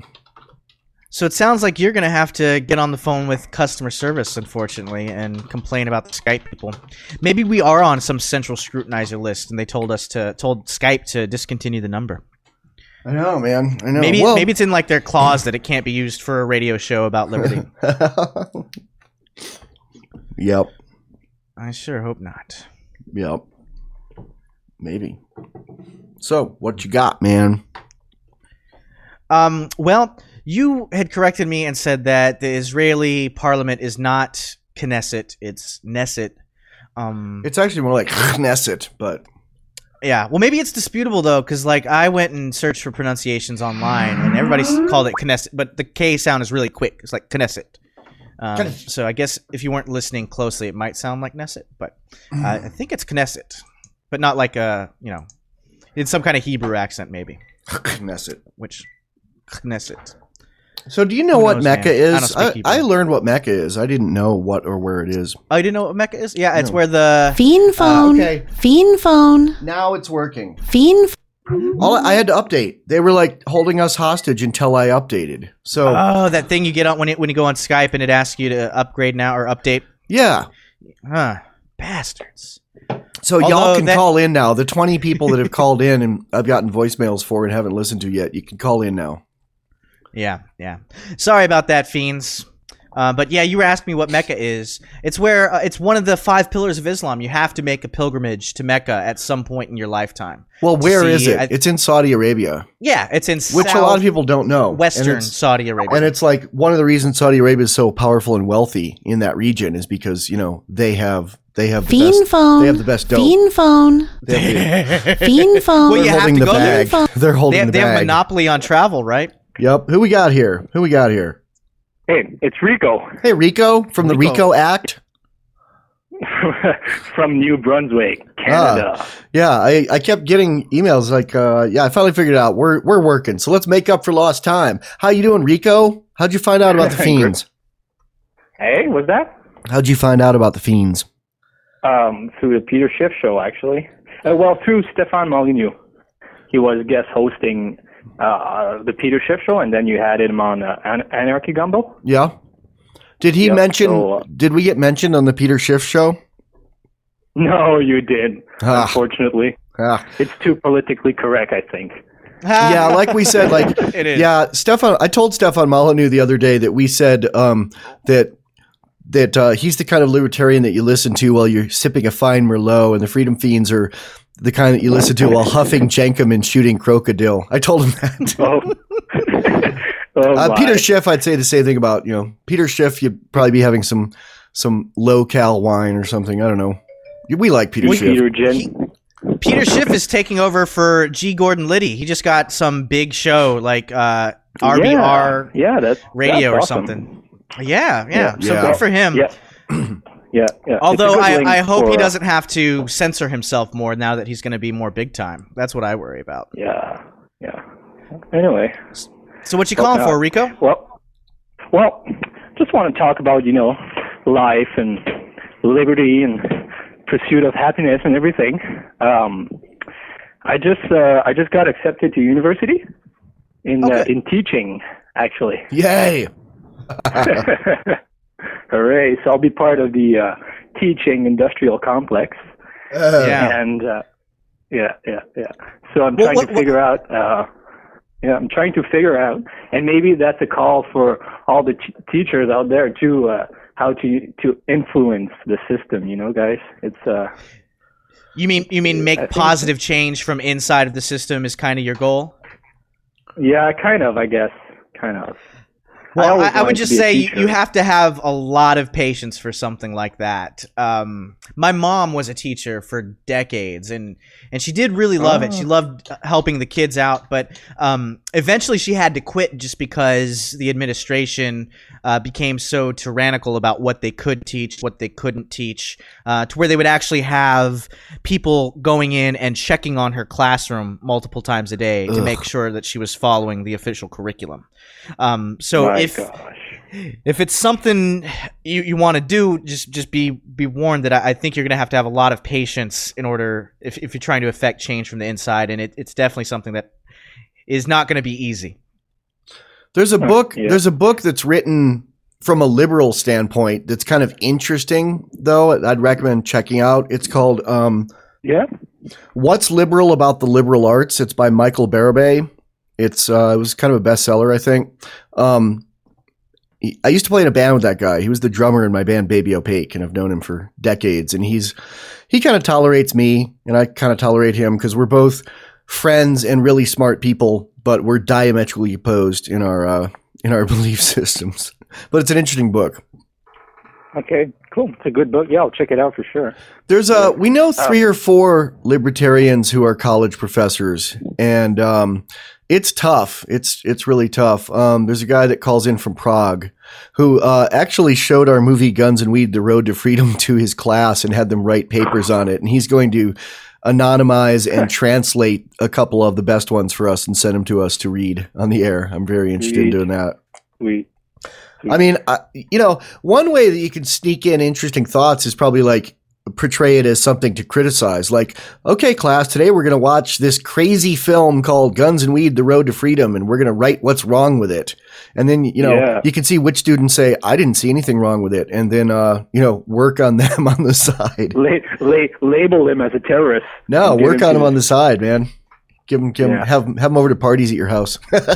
So it sounds like you're gonna have to get on the phone with customer service, unfortunately, and complain about the Skype people. Maybe we are on some central scrutinizer list, and they told us to told Skype to discontinue the number. I know, man. I know. Maybe Well- maybe it's in like their clause that it can't be used for a radio show about liberty. Yep. I sure hope not. Yep. Maybe. So, what you got, man? Um, well, you had corrected me and said that the Israeli parliament is not Knesset, it's Knesset. Um, It's actually more like Knesset, but yeah, well, maybe it's disputable, though, because, like, I went and searched for pronunciations online, and everybody s- called it Knesset, but the K sound is really quick. It's like Knesset. Um, Knesset. so I guess if you weren't listening closely, it might sound like Knesset, but uh, I think it's Knesset, but not like a, you know, in some kind of Hebrew accent, maybe, Knesset. which Knesset. So, do you know Who what knows, Mecca man? I don't is? speak I, Hebrew. I learned what Mecca is. I didn't know what or where it is. Oh, you didn't know what Mecca is? Yeah, it's No. where the Fiend phone. okay. Fiend phone. Now it's working. Fiend. F- All I had to update. They were like holding us hostage until I updated. So, oh that thing you get on when it, when you go on Skype and it asks you to upgrade now or update. yeah. Huh, bastards. So y'all Although can that- call in now. The twenty people that have called in and I've gotten voicemails for and haven't listened to yet, you can call in now. Yeah, yeah. Sorry about that, fiends. Uh, but yeah, you were asking me what Mecca is. It's where uh, it's one of the five pillars of Islam. You have to make a pilgrimage to Mecca at some point in your lifetime. Well, To where is see- it? I- It's in Saudi Arabia, Yeah, it's in which South a lot of people don't know. And Western it's- Saudi Arabia. And it's like one of the reasons Saudi Arabia is so powerful and wealthy in that region is because, you know, they have they have the Fiend best phone. they have the best dope. Fiend phone. They have the- Fiend phone. Well, you they're have holding to the go there. bag. They're they holding have, the they have a bag. monopoly on travel, right? Yep. Who we got here? Who we got here? Hey, it's Rico Hey, Rico from the Rico. Rico Act. from New Brunswick, Canada. Yeah, I, I kept getting emails like, uh, yeah, I finally figured it out. We're we're working, so let's make up for lost time. How you doing, Rico? How'd you find out about the Good. fiends? Hey, what's that? How'd you find out about the fiends? Um, through the Peter Schiff show, actually. Uh, well, through Stefan Molyneux. He was guest hosting uh, the Peter Schiff show, and then you had him on uh, An- Anarchy Gumbo. Yeah. Did he Yep, mention? so, uh, did we get mentioned on the Peter Schiff show? No, you did. Ah. Unfortunately, Ah, it's too politically correct, I think. Yeah, like we said, like It is. yeah, Stefan. I told Stefan Molyneux the other day that we said um, that that uh, he's the kind of libertarian that you listen to while you're sipping a fine Merlot, and the Freedom Fiends are the kind that you listen to while huffing Jenkem and shooting crocodile. I told him that. Oh. Oh, uh, my. Peter Schiff, I'd say the same thing about you know Peter Schiff. You'd probably be having some some low cal wine or something. I don't know. We like Peter We- Schiff. Peter Gen. Peter Schiff is taking over for G. Gordon Liddy. He just got some big show like uh, R B R Yeah, yeah, that's radio that's or awesome. something. Yeah, yeah. So Yeah. good for him. Yeah. Yeah, yeah. Although It's a good I, link I hope he for, uh, doesn't have to censor himself more now that he's going to be more big time. That's what I worry about. Yeah, yeah. Anyway, So what you calling Okay. for, Rico? well, well, just want to talk about you know life and liberty and pursuit of happiness and everything. Um, I just uh, I just got accepted to university in uh, Okay. in teaching actually. Yay! Hooray! So I'll be part of the uh, teaching industrial complex. Uh, Yeah. And uh, yeah, yeah, yeah. So I'm Well, trying what- to figure out. Uh, yeah, I'm trying to figure out, and maybe that's a call for all the t- teachers out there too. Uh, how to to influence the system, you know, guys. It's uh, You mean you mean I make think- positive change from inside of the system is kind of your goal? yeah, kind of, I guess, kind of. Well, always I, I would wanted to just be a say you, teacher. you have to have a lot of patience for something like that. Um, my mom was a teacher for decades, and and she did really love it. She loved helping the kids out, but um, eventually she had to quit just because the administration uh, became so tyrannical about what they could teach, what they couldn't teach, uh, to where they would actually have people going in and checking on her classroom multiple times a day to Ugh. make sure that she was following the official curriculum. Um, so My if gosh. if it's something you, you want to do, just just be be warned that I, I think you're going to have to have a lot of patience in order if, if you're trying to affect change from the inside, and it, it's definitely something that is not going to be easy. There's a book. yeah. There's a book that's written from a liberal standpoint. That's kind of interesting, though. I'd recommend checking out. It's called um, Yeah. "What's Liberal About the Liberal Arts." It's by Michael Barabay. It's uh, it was kind of a bestseller, I think. Um, he- I used to play in a band with that guy. He was the drummer in my band Baby Opaque, and I've known him for decades. And he's he kind of tolerates me, and I kind of tolerate him because we're both friends and really smart people, but we're diametrically opposed in our uh, in our belief systems. But it's an interesting book. Okay. Cool. It's a good book. Yeah, I'll check it out for sure. There's a we know three or four libertarians who are college professors, and um, it's tough. It's it's really tough. Um, there's a guy that calls in from Prague who uh, actually showed our movie Guns and Weed: The Road to Freedom to his class and had them write papers on it. And he's going to anonymize and translate a couple of the best ones for us and send them to us to read on the air. I'm very interested in Sweet. doing that. We. I mean, I, you know, one way that you can sneak in interesting thoughts is probably like portray it as something to criticize. Like, okay, class, today we're going to watch this crazy film called Guns and Weed: The Road to Freedom, and we're going to write what's wrong with it. And then, you know, Yeah. you can see which students say, I didn't see anything wrong with it. And then, uh, you know, work on them on the side. La- la- label him as a terrorist. No, And get work him on to- them on the side, man. Give them, give 'em- Yeah. have, 'em- have them over to parties at your house.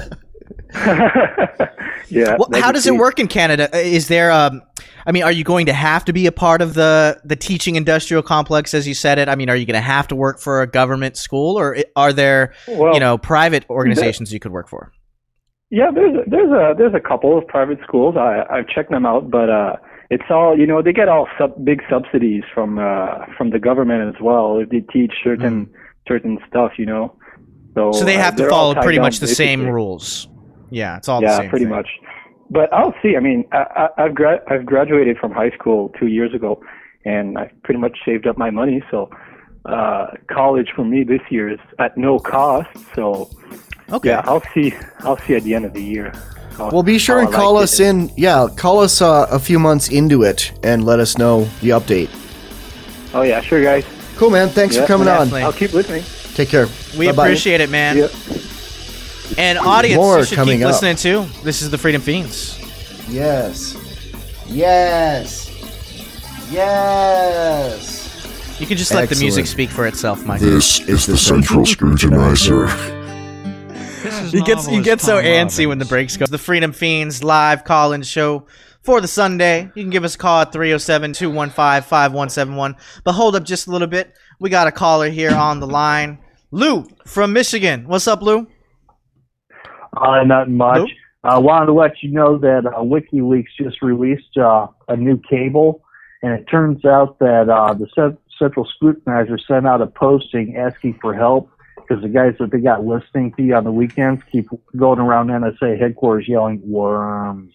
Yeah. Well, that'd how be does it sweet. work in Canada? Is there, um, I mean, are you going to have to be a part of the, the teaching industrial complex, as you said it? I mean, are you going to have to work for a government school, or i- are there, Well, you know, private organizations you could work for? Yeah, there's a, there's a there's a couple of private schools. I I've checked them out, but uh, it's all you know. They get all sub, big subsidies from uh, from the government as well if they teach certain certain stuff, you know. So So they uh, have to they're all follow tied pretty down much the same basically. rules. Yeah, it's all the Yeah, same. pretty thing. much. But I'll see. I mean, I, I, I've gra- I've graduated from high school two years ago, and I've pretty much saved up my money. So uh, college for me this year is at no cost. So Okay. yeah, I'll see. I'll see at the end of the year. how- Well, be sure how and I call like us it. in. Yeah, call us uh, a few months into it and let us know the update. Oh yeah, sure, guys. Cool, man. Thanks Yeah, for coming on. definitely. I'll keep listening. Take care. We Bye-bye. appreciate it, man. Yeah. And audience, More you should coming keep up. listening too. This is the Freedom Fiends. Yes. Yes. Yes. You can just let the music Excellent. speak for itself, Michael. This is the Central Scrutinizer. He gets he gets so antsy when the breaks go. The Freedom Fiends live call-in show for the Sunday. You can give us a call at three oh seven, two one five, five one seven one. But hold up just a little bit. We got a caller here on the line. Lou from Michigan. What's up, Lou? Uh, not much. I uh, wanted to let you know that uh, WikiLeaks just released uh, a new cable, and it turns out that uh, the C- Central Scrutinizer sent out a posting asking for help because the guys that they got listening to you on the weekends keep going around N S A headquarters yelling, worms,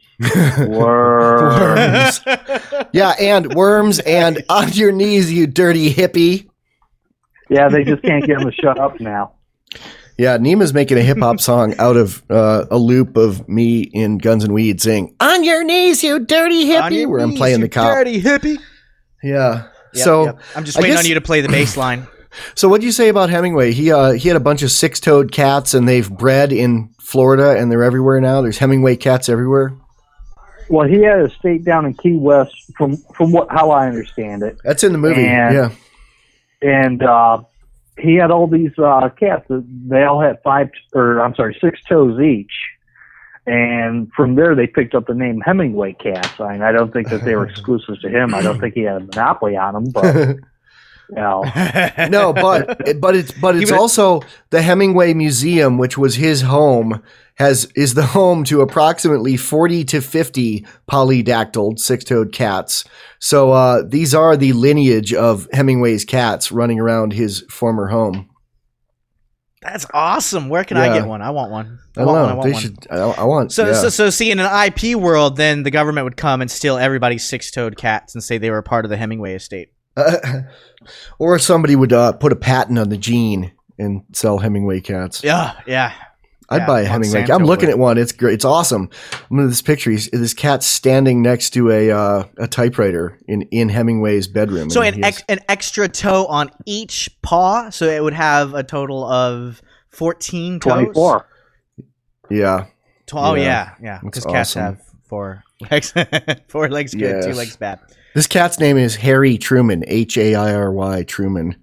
worms. Yeah, and worms and on your knees, you dirty hippie. Yeah, they just can't get them to shut up now. Yeah, Nima's making a hip-hop song out of uh, a loop of me in Guns and Weed saying, on your knees, you dirty hippie, where I'm playing the cop. Dirty hippie. Yeah. Yep, so yep. I'm just I waiting guess- on you to play the bass line. So what do you say about Hemingway? He uh, he had a bunch of six-toed cats, and they've bred in Florida, and they're everywhere now. There's Hemingway cats everywhere. Well, he had a estate down in Key West, from from what how I understand it. That's in the movie. And, yeah. And uh, he had all these uh, cats. They all had five, or I'm sorry, six toes each. And from there, they picked up the name Hemingway cats. I mean, I don't think that they were exclusive to him. I don't think he had a monopoly on them, but. No, no, but but it's but it's also the Hemingway Museum, which was his home, has is the home to approximately forty to fifty polydactyled six-toed cats. So uh, these are the lineage of Hemingway's cats running around his former home. That's awesome. Where can Yeah. I get one? I want one. I, I don't want know. one. I want they one. should. I, I want. So, yeah. so, so, see, in an I P world, then the government would come and steal everybody's six-toed cats and say they were part of the Hemingway estate. Uh, or somebody would uh, put a patent on the gene and sell Hemingway cats. Yeah, yeah. I'd yeah, buy a Hemingway. Monsanto I'm looking would. at one. It's great. It's awesome. I'm looking at this picture. He's, this cat's standing next to a uh, a typewriter in, in Hemingway's bedroom. So And an he's- ex- an extra toe on each paw, so it would have a total of fourteen toes. twenty-four. yeah. Tw- oh Yeah. yeah, yeah. That's Because cats awesome. have four legs. Four legs good, two Yes. legs bad. This cat's name is Harry Truman. H A I R Y Truman.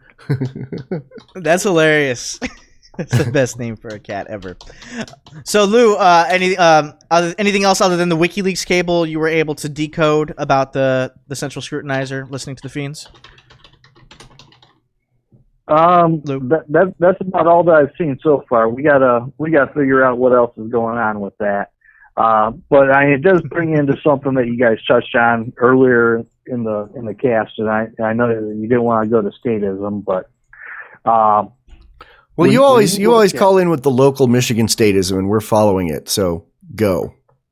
That's hilarious. That's the best name for a cat ever. So Lou, uh, any um, other, anything else other than the WikiLeaks cable you were able to decode about the the Central Scrutinizer listening to the Fiends? Um, that, that that's about all that I've seen so far. We gotta we gotta figure out what else is going on with that. Uh, but I, it does bring into something that you guys touched on earlier in the in the cast, and I I know that you didn't want to go to statism, but um, Well, when- you when always you look always at- call in with the local Michigan statism, and we're following it. So go.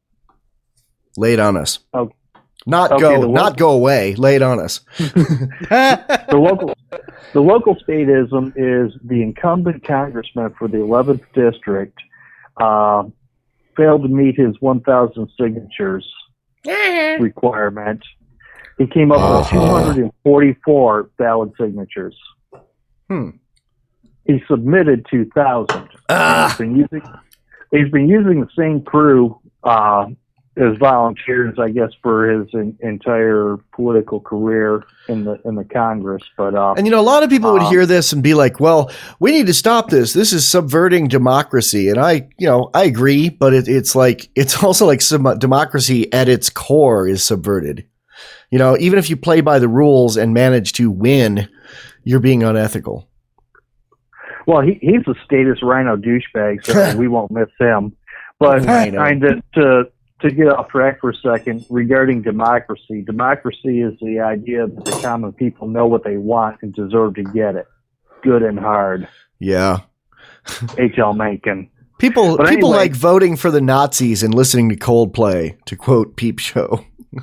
Lay it on us. Oh. Not Okay, go. the Not local- go away. Lay it on us. the local the local statism is the incumbent congressman for the eleventh district uh, failed to meet his one thousand signatures requirement. He came up with two hundred forty-four valid signatures. Hmm. He submitted two thousand. Ah. He's been using he's been using the same crew uh, as volunteers, I guess, for his in, entire political career in the in the Congress. But uh, And you know, a lot of people would Um, hear this and be like, "Well, we need to stop this. This is subverting democracy." And I, you know, I agree, but it, it's like it's also like some democracy at its core is subverted. You know, even if you play by the rules and manage to win, you're being unethical. well, he, he's a status rhino douchebag, so we won't miss him. But Rhino. kind of to to get off track for a second regarding democracy, democracy is the idea that the common people know what they want and deserve to get it, good and hard. Yeah. H L Mencken. People But people anyway- like voting for the Nazis and listening to Coldplay, to quote Peep Show.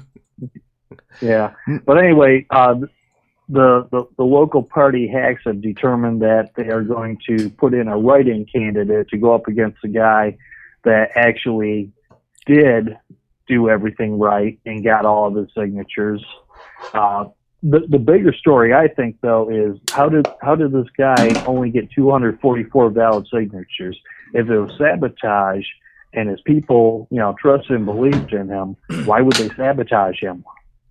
Yeah, but anyway, uh, the, the the local party hacks have determined that they are going to put in a write-in candidate to go up against the guy that actually did do everything right and got all of his signatures. Uh, the the bigger story, I think, though, is how did how did this guy only get two hundred forty-four valid signatures? If it was sabotage and his people, you know, trusted and believed in him, why would they sabotage him?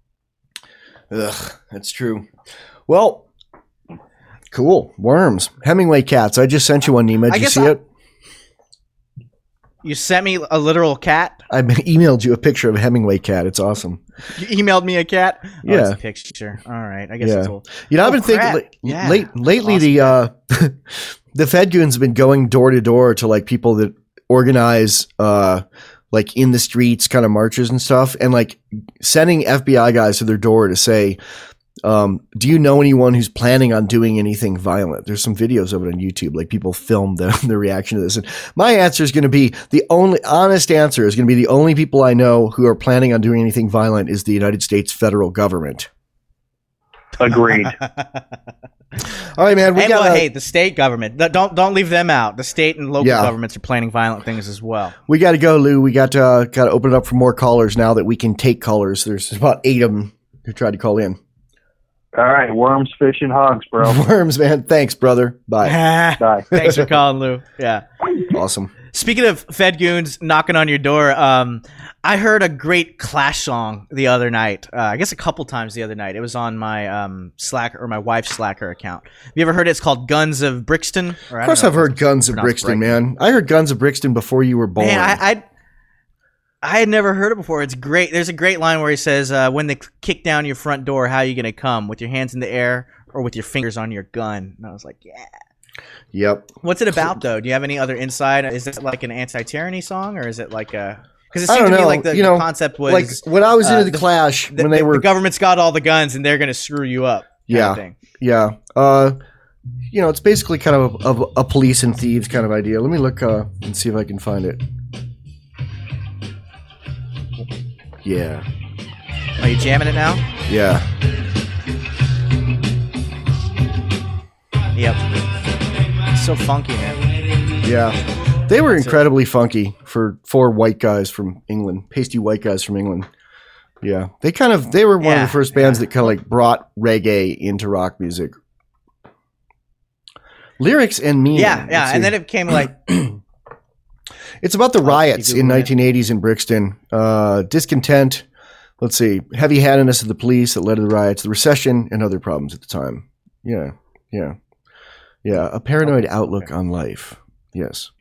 Ugh, that's true. Well, cool. Worms. Hemingway cats. I just sent you one, Nima. Did I you guess see I- it? You sent me a literal cat. I emailed you a picture of a Hemingway cat. It's awesome. You emailed me a cat. Oh, Yeah. it's a picture. All right. I guess Yeah. it's old. You know, I've Oh, been thinking crap. la- Yeah. late lately Awesome. the uh, the Fed goons have been going door to door to like people that organize uh, like in the streets kind of marches and stuff, and like sending F B I guys to their door to say, um, do you know anyone who's planning on doing anything violent? There's some videos of it on YouTube, like people filmed the, the reaction to this. And my answer is going to be the only honest answer is going to be the only people I know who are planning on doing anything violent is the United States federal government. Agreed. All right, man. We and got well, hey, the state government. Th- Don't don't leave them out. The state and local Yeah. governments are planning violent things as well. we got to go, Lou. We got to uh, got to open it up for more callers now that we can take callers. There's about eight of them who tried to call in. All right, worms, fish, and hogs, bro. Worms, man. Thanks, brother. Bye. Bye. Thanks for calling, Lou. Yeah. Awesome. Speaking of Fed goons knocking on your door, um, I heard a great Clash song the other night. Uh, I guess a couple times the other night. It was on my um, Slack or my wife's Slacker account. Have you ever heard it? It's called Guns of Brixton. Or Of course, I've heard Guns of pronounced Brixton, right. man. I heard Guns of Brixton before you were born. Man, I, I I had never heard it before. It's great. There's a great line where he says, uh, "When they kick down your front door, how are you gonna come? With your hands in the air or with your fingers on your gun?" And I was like, "Yeah." Yep. What's it about, though? Do you have any other insight? Is this like an anti-tyranny song, or is it like a? Because it I seemed don't to me know. like the, You know, the concept was like when I was uh, into the, the- Clash, the, when they the- were, the government's got all the guns and they're gonna screw you up. kind Yeah. of thing. yeah, uh, you know, it's basically kind of a, of a police and thieves kind of idea. Let me look uh, and see if I can find it. Yeah, Are you jamming it now? yeah. Yep. It's so funky, man. Yeah, they were incredibly funky for four white guys from England, pasty white guys from England. Yeah, they kind of they were one Yeah, of the first bands that kind of like brought reggae into rock music. Lyrics and meaning. Yeah, yeah. Let's And see. then it became like, It's about the riots you in Googling it? nineteen eighties in Brixton. Uh, discontent. Let's see, heavy-handedness of the police that led to the riots, the recession, and other problems at the time. Yeah, yeah, yeah. A paranoid outlook on life. Yes.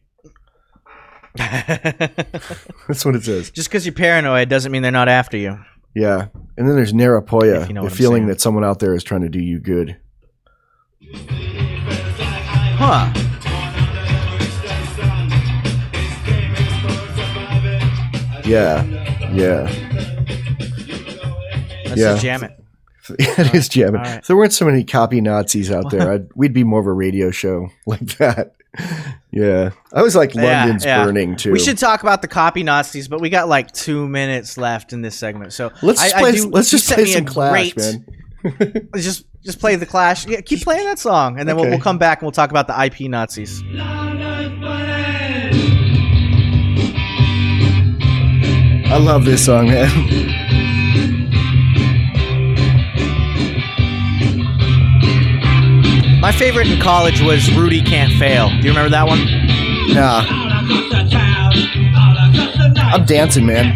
That's what it says. just because you're paranoid doesn't mean they're not after you. Yeah. And then there's Narapoya, If you know the what I'm feeling saying. that someone out there is trying to do you good. Huh. Yeah. Yeah. Let's Yeah. just jam it. It is jamming. all right. If there weren't so many copy Nazis out there, I'd, we'd be more of a radio show like that. Yeah. I was like Yeah, London's yeah. burning too. We should talk about the copy Nazis, but we got like two minutes left in this segment. So Let's I, just I play, do- let's you just sent play me some a Clash, great- man. Just just play the Clash. Yeah, keep playing that song, and then we'll, Okay. we'll come back and we'll talk about the I P Nazis. I love this song, man. My favorite in college was Rudy Can't Fail. Do you remember that one? Nah. I'm dancing, man.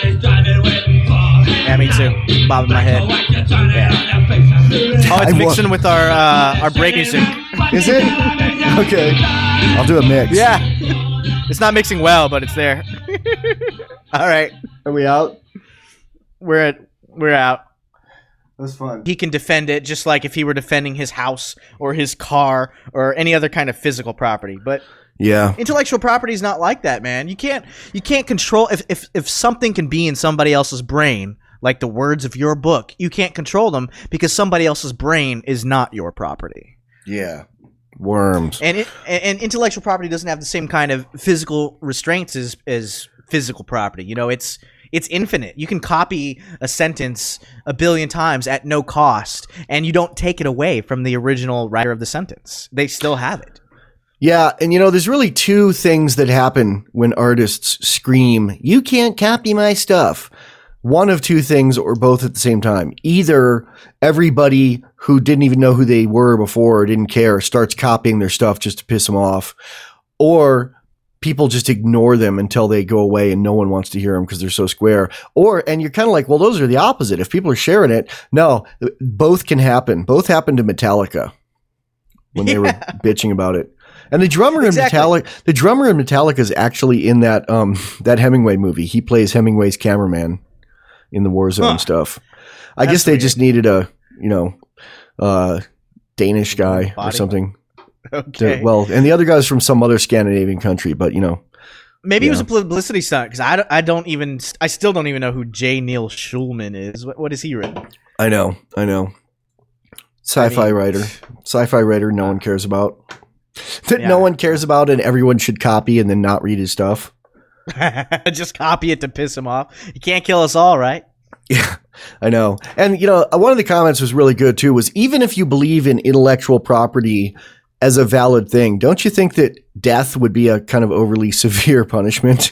Yeah, me too. Bobbing my head. Yeah. Oh, I it's wa- mixing with our uh, our break music. Is it? Okay. I'll do a mix. Yeah. It's not mixing well, but it's there. All right. Are we out? We're at, we're out. That's fun. He can defend it just like if he were defending his house or his car or any other kind of physical property. But Yeah. intellectual property is not like that, man. You can't you can't control if, if if something can be in somebody else's brain, like the words of your book, you can't control them because somebody else's brain is not your property. Yeah. Worms. And it, and intellectual property doesn't have the same kind of physical restraints as as physical property. You know, it's it's infinite. You can copy a sentence a billion times at no cost, and you don't take it away from the original writer of the sentence. They still have it. Yeah, and you know, there's really two things that happen when artists scream, "You can't copy my stuff." One of two things, or both at the same time. Either everybody who didn't even know who they were before or didn't care starts copying their stuff just to piss them off, or people just ignore them until they go away and no one wants to hear them because they're so square. Or, and you're kind of like, well, those are the opposite. If people are sharing it, no, both can happen. Both happened to Metallica when they were bitching about it. And the drummer Exactly. in Metallica, the drummer in Metallica is actually in that um that Hemingway movie. He plays Hemingway's cameraman in the Warzone Huh. stuff. I That's guess they weird. just needed a, you know, uh Danish guy or Body. something. Okay. To, well, and the other guy's from some other Scandinavian country, but you know, Maybe it was yeah. a publicity stunt because I, don't- I don't even I still don't even know who J. Neil Schulman is. What what has he written? I know, I know. Sci-fi I mean- writer, sci-fi writer. No one cares about. That Yeah. no one cares about, and everyone should copy and then not read his stuff. Just copy it to piss him off. You can't kill us all, right? Yeah, I know. And, you know, one of the comments was really good, too, was even if you believe in intellectual property as a valid thing, don't you think that death would be a kind of overly severe punishment?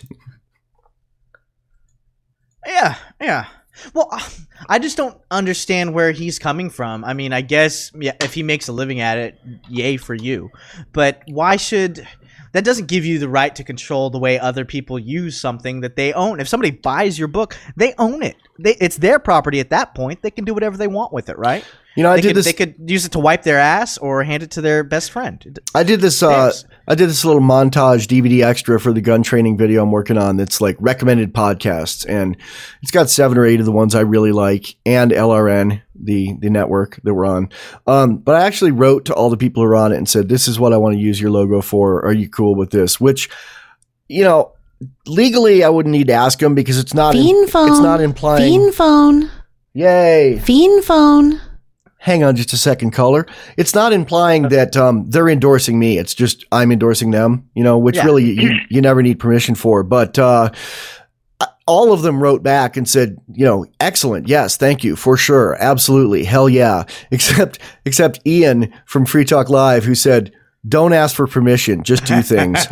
Yeah, yeah. Well, I just don't understand where he's coming from. I mean, I guess yeah, if he makes a living at it, yay for you. But why should that doesn't give you the right to control the way other people use something that they own. If somebody buys your book, they own it. They, it's their property at that point. They can do whatever they want with it, right? You know, I they did could, this. They could use it to wipe their ass or hand it to their best friend. I did this. Uh, Theirs. I did this little montage D V D extra for the gun training video I'm working on. That's like recommended podcasts, and it's got seven or eight of the ones I really like, and L R N, the the network that we're on. Um, but I actually wrote to all the people who are on it and said, "This is what I want to use your logo for. Are you cool with this?" Which, you know, legally I wouldn't need to ask them because it's not. Fiend phone. It's not implying. Fiend phone. Yay! Fiend phone. Hang on just a second, caller. It's not implying that um, they're endorsing me. It's just I'm endorsing them, you know, which Yeah. really you, you never need permission for. But uh, all of them wrote back and said, you know, excellent. Yes, thank you. For sure. Absolutely. Hell yeah. Except except Ian from Free Talk Live, who said, don't ask for permission. Just do things.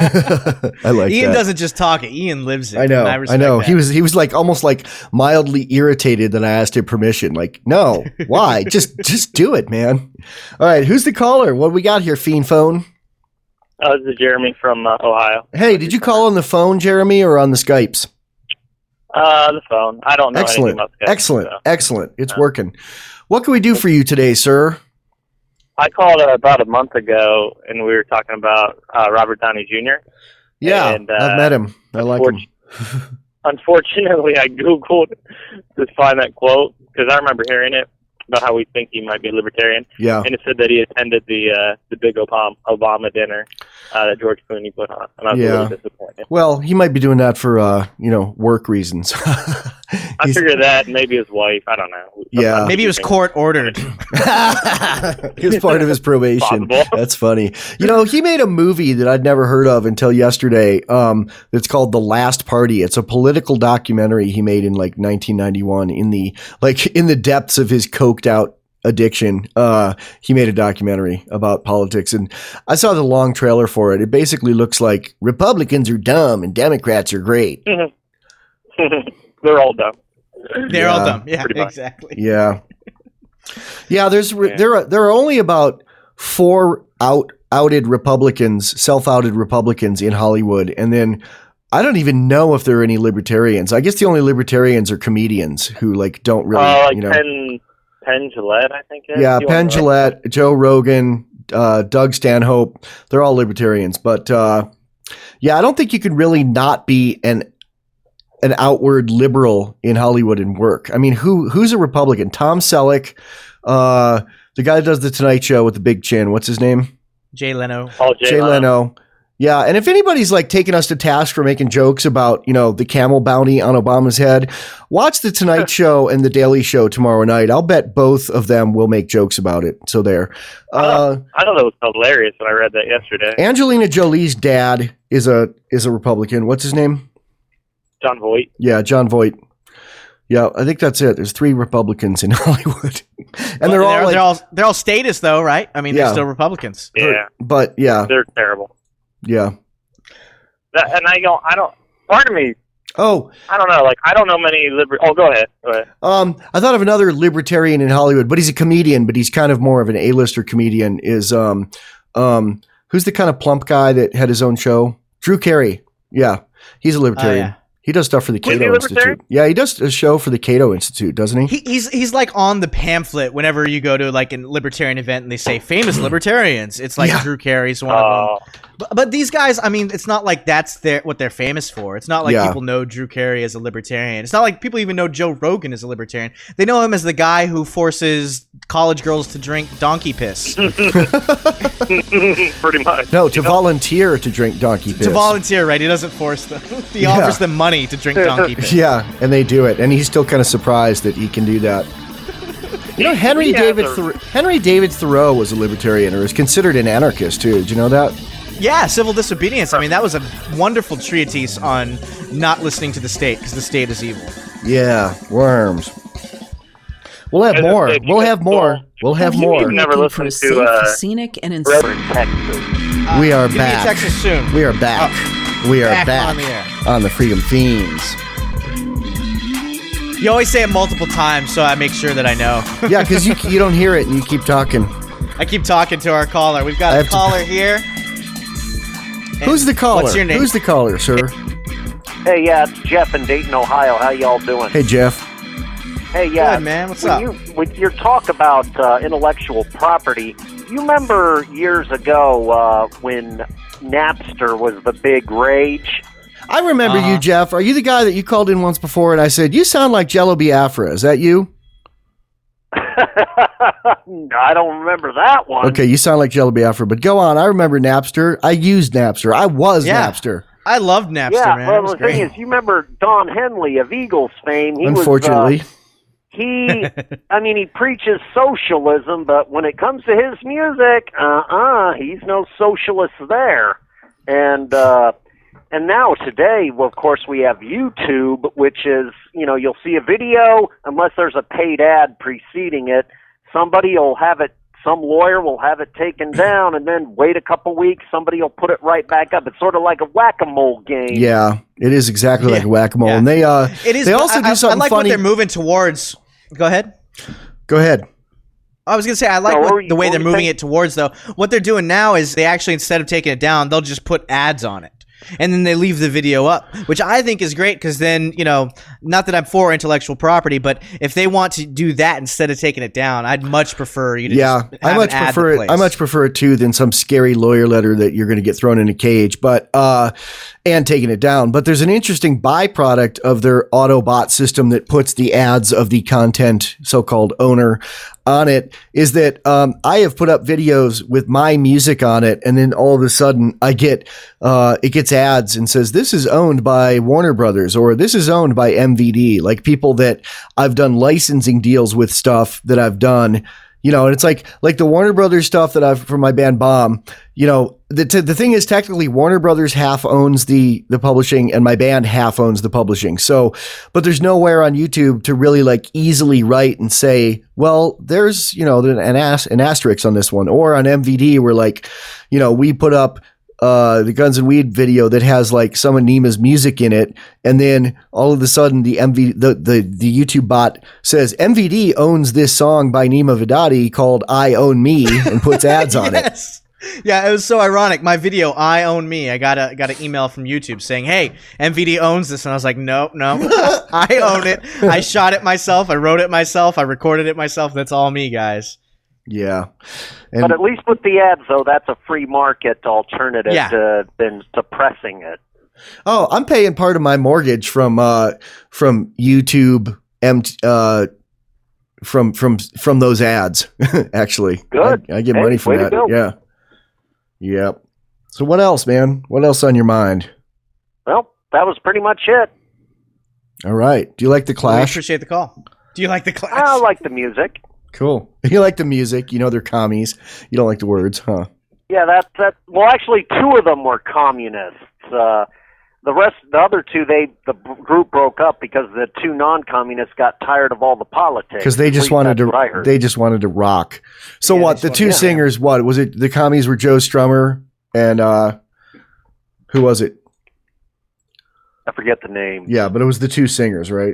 I like Ian that. doesn't just talk it. Ian lives it. I know. and I, I, respect know. that. He was he was like almost like mildly irritated that I asked him permission. Like, no, why? just just do it, man. All right, who's the caller? What we got here, Fiend Phone? Uh, this is Jeremy from uh, Ohio. Hey, did you call on the phone, Jeremy, or on the Skypes? Uh, the phone. I don't know Excellent. anything about Skype, Excellent. so. Excellent. It's working. What can we do for you today, sir? I called uh, about a month ago, and we were talking about uh, Robert Downey Junior Yeah, And, uh, I've met him. I like him. Unfortunately, I Googled to find that quote because I remember hearing it about how we think he might be libertarian. Yeah. And it said that he attended the uh, the big Obama, Obama dinner uh, that George Clooney put on. And I was Yeah. a little disappointed. Well, he might be doing that for uh, you know, work reasons. I He's- figured that, maybe his wife. I don't know. Yeah. Maybe it was court ordered. It's part of his probation. Possible. That's funny. You know, he made a movie that I'd never heard of until yesterday. Um, it's called The Last Party. It's a political documentary he made in like nineteen ninety-one in the like in the depths of his coked out addiction. Uh, he made a documentary about politics, and I saw the long trailer for it. It basically looks like Republicans are dumb and Democrats are great. They're all dumb. They're Yeah, all dumb. Yeah, pretty much. exactly. Yeah. Yeah, there's Yeah. there are there are only about four out outed Republicans, self-outed Republicans in Hollywood, and then I don't even know if there are any libertarians. I guess the only libertarians are comedians who like don't really, Oh, like you know. Penn, Penn Jillette, I think. Is. Yeah, He Penn was right. Jillette, Joe Rogan, uh, Doug Stanhope, they're all libertarians. But uh, yeah, I don't think you can really not be an an outward liberal in Hollywood and work. I mean, who who's a Republican? Tom Selleck, uh, the guy that does the Tonight Show with the big chin. What's his name? Jay Leno. Oh, Jay, Jay Leno. Leno. Yeah, and if anybody's like taking us to task for making jokes about, you know, the camel bounty on Obama's head, watch the Tonight Show and the Daily Show tomorrow night. I'll bet both of them will make jokes about it. So there. Uh, I thought that was hilarious when I read that yesterday. Angelina Jolie's dad is a is a Republican. What's his name? John Voight. Yeah, John Voight. Yeah, I think that's it. There's three Republicans in Hollywood, and Well, they're all like, they're all they're all statists though, right? I mean, Yeah. they're still Republicans. Yeah, but yeah, they're terrible. yeah. That, and I don't, I don't. Part of me, Oh, I don't know. Like, I don't know many liber. Oh, go ahead. Go ahead. Um, I thought of another libertarian in Hollywood, but he's a comedian, but he's kind of more of an A-lister comedian. Is um, um, who's the kind of plump guy that had his own show? Drew Carey. Yeah, he's a Oh, libertarian. yeah. He does stuff for the Was he Cato libertarian? Institute. Yeah, he does a show for the Cato Institute, doesn't he? He, he's he's like on the pamphlet whenever you go to like a libertarian event and they say famous libertarians. It's like Yeah. Drew Carey's one of Oh, them. But, but these guys, I mean, it's not like that's their what they're famous for. It's not like Yeah. people know Drew Carey as a libertarian. It's not like people even know Joe Rogan as a libertarian. They know him as the guy who forces college girls to drink donkey piss. pretty much. No, to volunteer to drink donkey piss. To volunteer, right? He doesn't force them. He Yeah. offers them money to drink donkey piss. Yeah, and they do it, and he's still kind of surprised that he can do that. You know, Henry He has David a- Thor- Henry David Thoreau was a libertarian, or is considered an anarchist too. Did you know that? Yeah, civil disobedience. I mean, that was a wonderful treatise on not listening to the state because the state is evil. Yeah, worms. We'll have As I more. said, you We'll guys have more. don't- We'll have Have you more. been Never looking listened for a to, safe, uh, scenic, and Forever inspiring in Texas. We are Give back. me a Texas soon. We are back. we are back back on the air. on the Freedom Fiends. You always say it multiple times, so I make sure that I know. Yeah, because you you don't hear it and you keep talking. I keep talking to our caller. We've I got a have to- caller here. Who's the caller? What's your name? Who's the caller, sir? Hey, yeah, it's Jeff in Dayton, Ohio. How y'all doing? Hey, Jeff. Hey, yeah. Good, man. What's when up? You, with your talk about uh, intellectual property, you remember years ago uh, when Napster was the big rage? I remember Uh-huh. you, Jeff. Are you the guy that you called in once before and I said, you sound like Jello Biafra? Is that you? I don't remember that one. Okay, you sound like Jello Biafra, but go on. I remember Napster. I used Napster. I was Yeah. Napster. I loved Napster, Yeah, man. It well, was the great. thing is, you remember Don Henley of Eagles fame. He Unfortunately. Was, uh, he, I mean, he preaches socialism, but when it comes to his music, uh-uh, he's no socialist there. And, uh, and now today, well, of course, we have YouTube, which is, you know, you'll see a video, unless there's a paid ad preceding it, somebody will have it, some lawyer will have it taken down, and then wait a couple weeks, somebody will put it right back up. It's sort of like a whack-a-mole game. Yeah, it is exactly like Yeah. whack-a-mole. Yeah. And they, uh, It is. they also I, do I- something I like funny. what they're moving towards. Go ahead. Go ahead. I was gonna say I like No, what what- were you- the way what they're were you moving saying? it towards. Though what they're doing now is they actually, instead of taking it down, they'll just put ads on it, and then they leave the video up, which I think is great because then, you know, not that I'm for intellectual property, but if they want to do that instead of taking it down, I'd much prefer you to Yeah, just I have much an ad that prefer it. plays. I much prefer it too than some scary lawyer letter that you're going to get thrown in a cage. But uh, and taking it down. But there's an interesting byproduct of their Autobot system that puts the ads of the content so-called owner on it. Is that um, I have put up videos with my music on it, and then all of a sudden I get uh, it gets ads and says this is owned by Warner Brothers or this is owned by M V D. Like people that I've done licensing deals with stuff that I've done. You know, and it's like like the Warner Brothers stuff that I've from my band Bomb. You know, the t- the thing is technically Warner Brothers half owns the the publishing and my band half owns the publishing. So, but there's nowhere on YouTube to really like easily write and say, well, there's you know an as- an asterisk on this one, or on M V D where like, you know, we put up uh, the Guns and Weed video that has like some of Nima's music in it, and then all of a sudden the M V the the the YouTube bot says M V D owns this song by Nima Vidadi called "I Own Me" and puts ads on it. Yes. Yeah, it was so ironic. My video, "I Own Me," I got a got an email from YouTube saying, "Hey, M V D owns this," and I was like, "No, no, I own it. I shot it myself. I wrote it myself. I recorded it myself. That's all me, guys." Yeah, and But at least with the ads, though, that's a free market alternative Yeah. to than suppressing it. oh, I'm paying part of my mortgage from uh from YouTube M uh from from from those ads. Actually, Good. I, I get Hey, money from way to that. go. Yeah, yep. So what else, man? What else on your mind? Well, that was pretty much it. All right. Do you like the We Clash? appreciate the call. Do you like the class? I like the music. Cool. You like the music. You know they're commies. You don't like the words, huh? Yeah, that that. Well, actually, two of them were communists. Uh, the rest, the other two, they the b- group broke up because the two non-communists got tired of all the politics. Because they At just least wanted that's to. what I heard. They just wanted to rock. So Yeah, what? they The just two wanted- yeah. singers. What was it? The commies were Joe Strummer and uh, who was it? I forget the name. Yeah, but it was the two singers, right?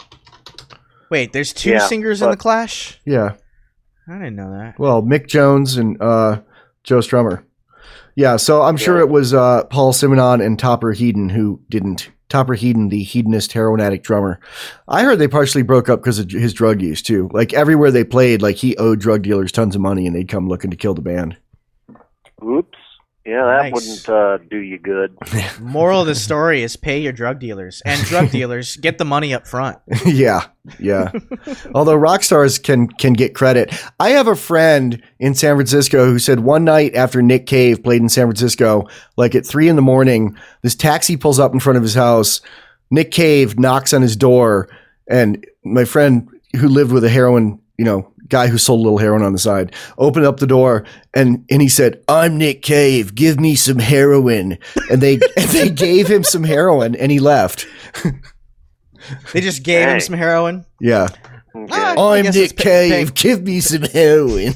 Wait, there's two Yeah, singers in but- the Clash? Yeah. I didn't know that. Well, Mick Jones and uh, Joe Strummer. Yeah, so I'm sure Yeah. it was uh, Paul Simonon and Topper Headon who didn't Topper Headon, the hedonist heroin addict drummer. I heard they partially broke up because of his drug use too. Like everywhere they played, like he owed drug dealers tons of money, and they'd come looking to kill the band. Oops. Yeah, that Nice. wouldn't uh, do you good. Moral of the story is pay your drug dealers. And drug dealers, get the money up front. yeah, yeah. Although rock stars can can get credit. I have a friend in San Francisco who said one night after Nick Cave played in San Francisco, like at three in the morning, this taxi pulls up in front of his house. Nick Cave knocks on his door, and my friend who lived with a heroin, you know, guy who sold a little heroin on the side, opened up the door and, and he said, "I'm Nick Cave. Give me some heroin." And they and they gave him some heroin and he left. They just gave Hey. him some heroin. Yeah. Okay. Ah, I I'm guess Nick it's pa- Cave. Give me some heroin.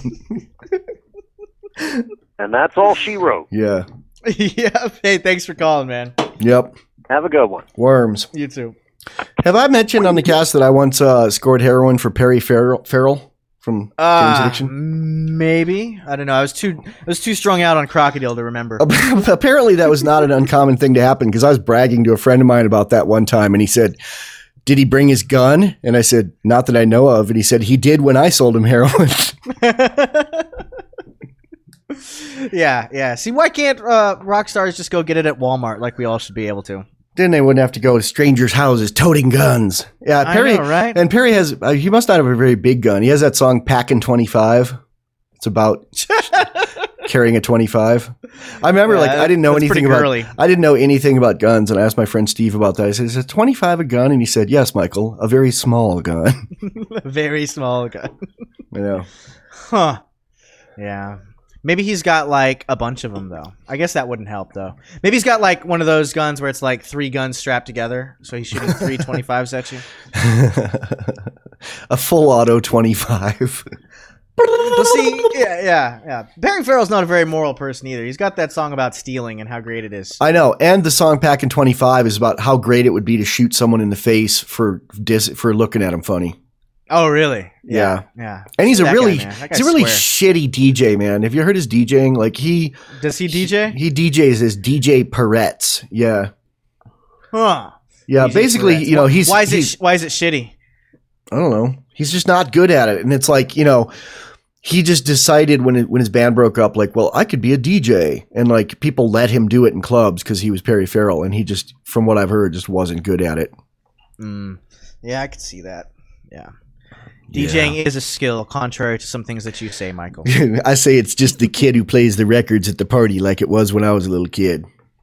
And that's all she wrote. yeah. Yeah. Hey, thanks for calling, man. Yep. Have a good one. Worms. You too. Have I mentioned on the cast that I once uh, scored heroin for Perry Farrell, Farrell from James Uh, Addiction? maybe. I don't know. I was too I was too strung out on Crocodile to remember. Apparently that was not an uncommon thing to happen because I was bragging to a friend of mine about that one time and he said, "Did he bring his gun?" And I said, "Not that I know of." And he said, "He did when I sold him heroin." Yeah, yeah. See, why can't uh, rock stars just go get it at Walmart like we all should be able to? Then they wouldn't have to go to strangers' houses toting guns. Yeah, I Perry. know, right? And Perry has, uh, he must not have a very big gun. He has that song Packin' twenty-five. It's about carrying a twenty-five. I remember, Yeah, like, I didn't know that's anything pretty about, girly. I didn't know anything about guns. And I asked my friend Steve about that. I said, "Is a twenty-five a gun?" And he said, "Yes, Michael, a very small gun." Very small gun. I know. Huh. Yeah. Maybe he's got like a bunch of them though. I guess that wouldn't help though. Maybe he's got like one of those guns where it's like three guns strapped together, so he's shooting three twenty-fives at you. A full auto twenty-five. Well, see, yeah, yeah, yeah. Perry Farrell's not a very moral person either. He's got that song about stealing and how great it is. I know. And the song Packin' twenty-five is about how great it would be to shoot someone in the face for dis- for looking at him funny. Oh, really? Yeah. Yeah. And he's a That guy, really man. That he's a guy's really square. shitty D J, man. Have you heard his DJing? Like he Does he D J? he D Js as D J Peretz. Yeah. Huh. Yeah, D J basically, Peretz. you know, Why- he's why is he's, it sh- why is it shitty? I don't know. He's just not good at it. And it's like, you know, he just decided when it, when his band broke up, like, well, I could be a D J. And like people let him do it in clubs because he was Perry Farrell. And he just, from what I've heard, just wasn't good at it. Mm. Yeah, I could see that. Yeah. DJing is a skill, contrary to some things that you say, Michael. I say it's just the kid who plays the records at the party like it was when I was a little kid.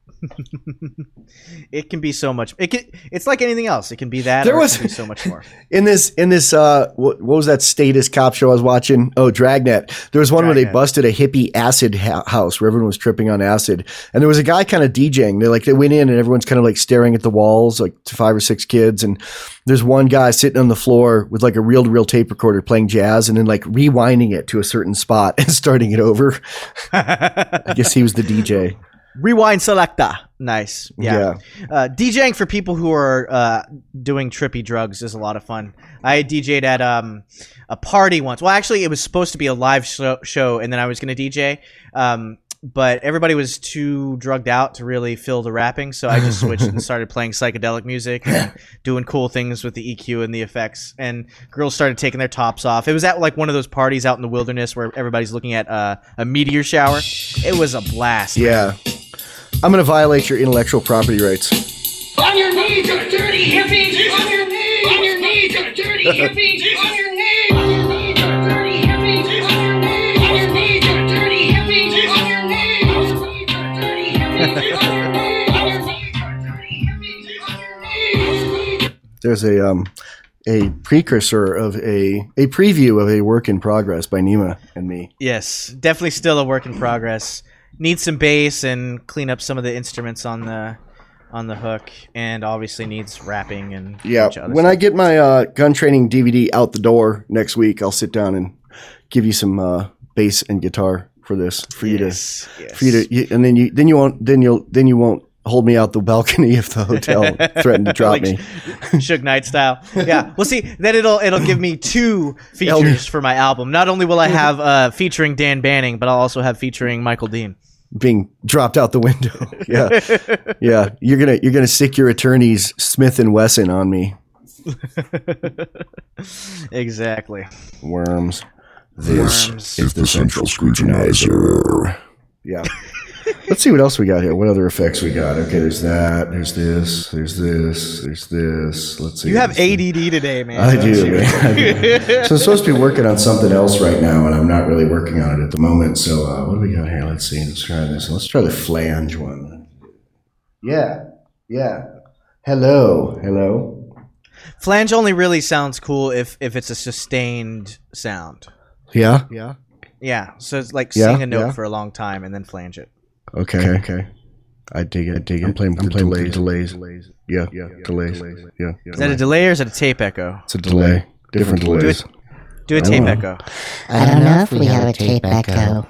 It can be so much. It can. It's like anything else. It can be that. There or was- it can be so much more. In this, in this, uh, what, what was that status cop show I was watching? Oh, Dragnet. There was one where they Dragnet. busted a hippie acid ha- house where everyone was tripping on acid, and there was a guy kind of DJing. They like they went in and everyone's kind of like staring at the walls, like five or six kids, and there's one guy sitting on the floor with like a reel-to-reel tape recorder playing jazz, and then like rewinding it to a certain spot and starting it over. I guess he was the D J. Rewind selector. Nice. Yeah. Yeah. Uh, DJing for people who are uh, doing trippy drugs is a lot of fun. I D J'd at um, a party once. Well, actually, it was supposed to be a live show, show and then I was going to D J. Um, but everybody was too drugged out to really feel the rapping, so I just switched and started playing psychedelic music and doing cool things with the E Q and the effects. And girls started taking their tops off. It was at like one of those parties out in the wilderness where everybody's looking at uh, a meteor shower. It was a blast. Yeah. I'm going to violate your intellectual property rights. On your knees, you dirty hippies! On your knees! On your knees, you dirty hippies! On your knees! On your knees, you dirty hippies! On your knees! On your knees, you dirty hippies! On your knees! On your knees, you dirty hippies! On your knees! On your knees, you dirty hippies! On your knees! There's a um a precursor of a a preview of a work in progress by Nima and me. Yes, definitely still a work in progress. Needs some bass and clean up some of the instruments on the on the hook, and obviously needs rapping and a Yeah, bunch of other when stuff. I get my uh, gun training D V D out the door next week, I'll sit down and give you some uh, bass and guitar for this for you Yes, to yes. for you to you, and then you then you won't then you'll then you won't hold me out the balcony if the hotel threatened to drop Like me. Suge Knight style. Yeah. Well, see, then it'll it'll give me two features for my album. Not only will I have uh, featuring Dan Banning, but I'll also have featuring Michael Dean. being dropped out the window. Yeah, yeah. You're gonna you're gonna stick your attorneys Smith and Wesson on me. Exactly. Worms. This Worms. is the Central Scrutinizer. Yeah. Let's see what else we got here. What other effects we got? Okay, there's that. There's this. There's this. There's this. Let's see. You have A D D today, man. I do, man. I do. So I'm supposed to be working on something else right now, and I'm not really working on it at the moment. So uh, what do we got here? Let's see. Let's try this. Let's try the flange one. Yeah. Yeah. Hello. Hello. Flange only really sounds cool if if it's a sustained sound. Yeah. Yeah. Yeah. So it's like Yeah, sing a note yeah. for a long time and then flange it. Okay. Okay. I dig it. I dig it. I'm playing, I'm playing with delays. delays. Yeah. Yeah. Delays. Yeah. Is that a delay or is it a tape echo? It's a delay. Different Do delays. it. Do a I don't tape know. echo. I don't know if we have a tape echo.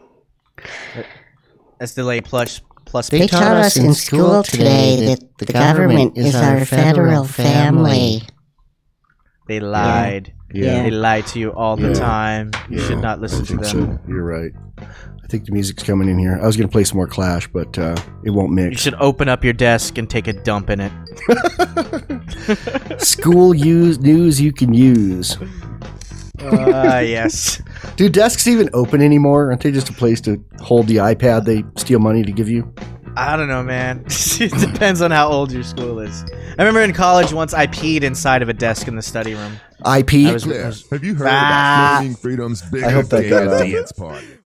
That's delay plus plus. They taught us in school today that the government is our federal family. They lied. Yeah. They lie to you all the Yeah. time. You Yeah, should not listen I to think them. so. You're right. I think the music's coming in here. I was going to play some more Clash, but uh, it won't mix. You should open up your desk and take a dump in it. School use news you can use. Ah, yes. Do desks even open anymore? Aren't they just a place to hold the iPad they steal money to give you? I don't know, man. It depends on how old your school is. I remember in college once I peed inside of a desk in the study room. I P? I was- Cliff, have you heard Ah. about Floating Freedom's I biggest hope that gay got out. dance party?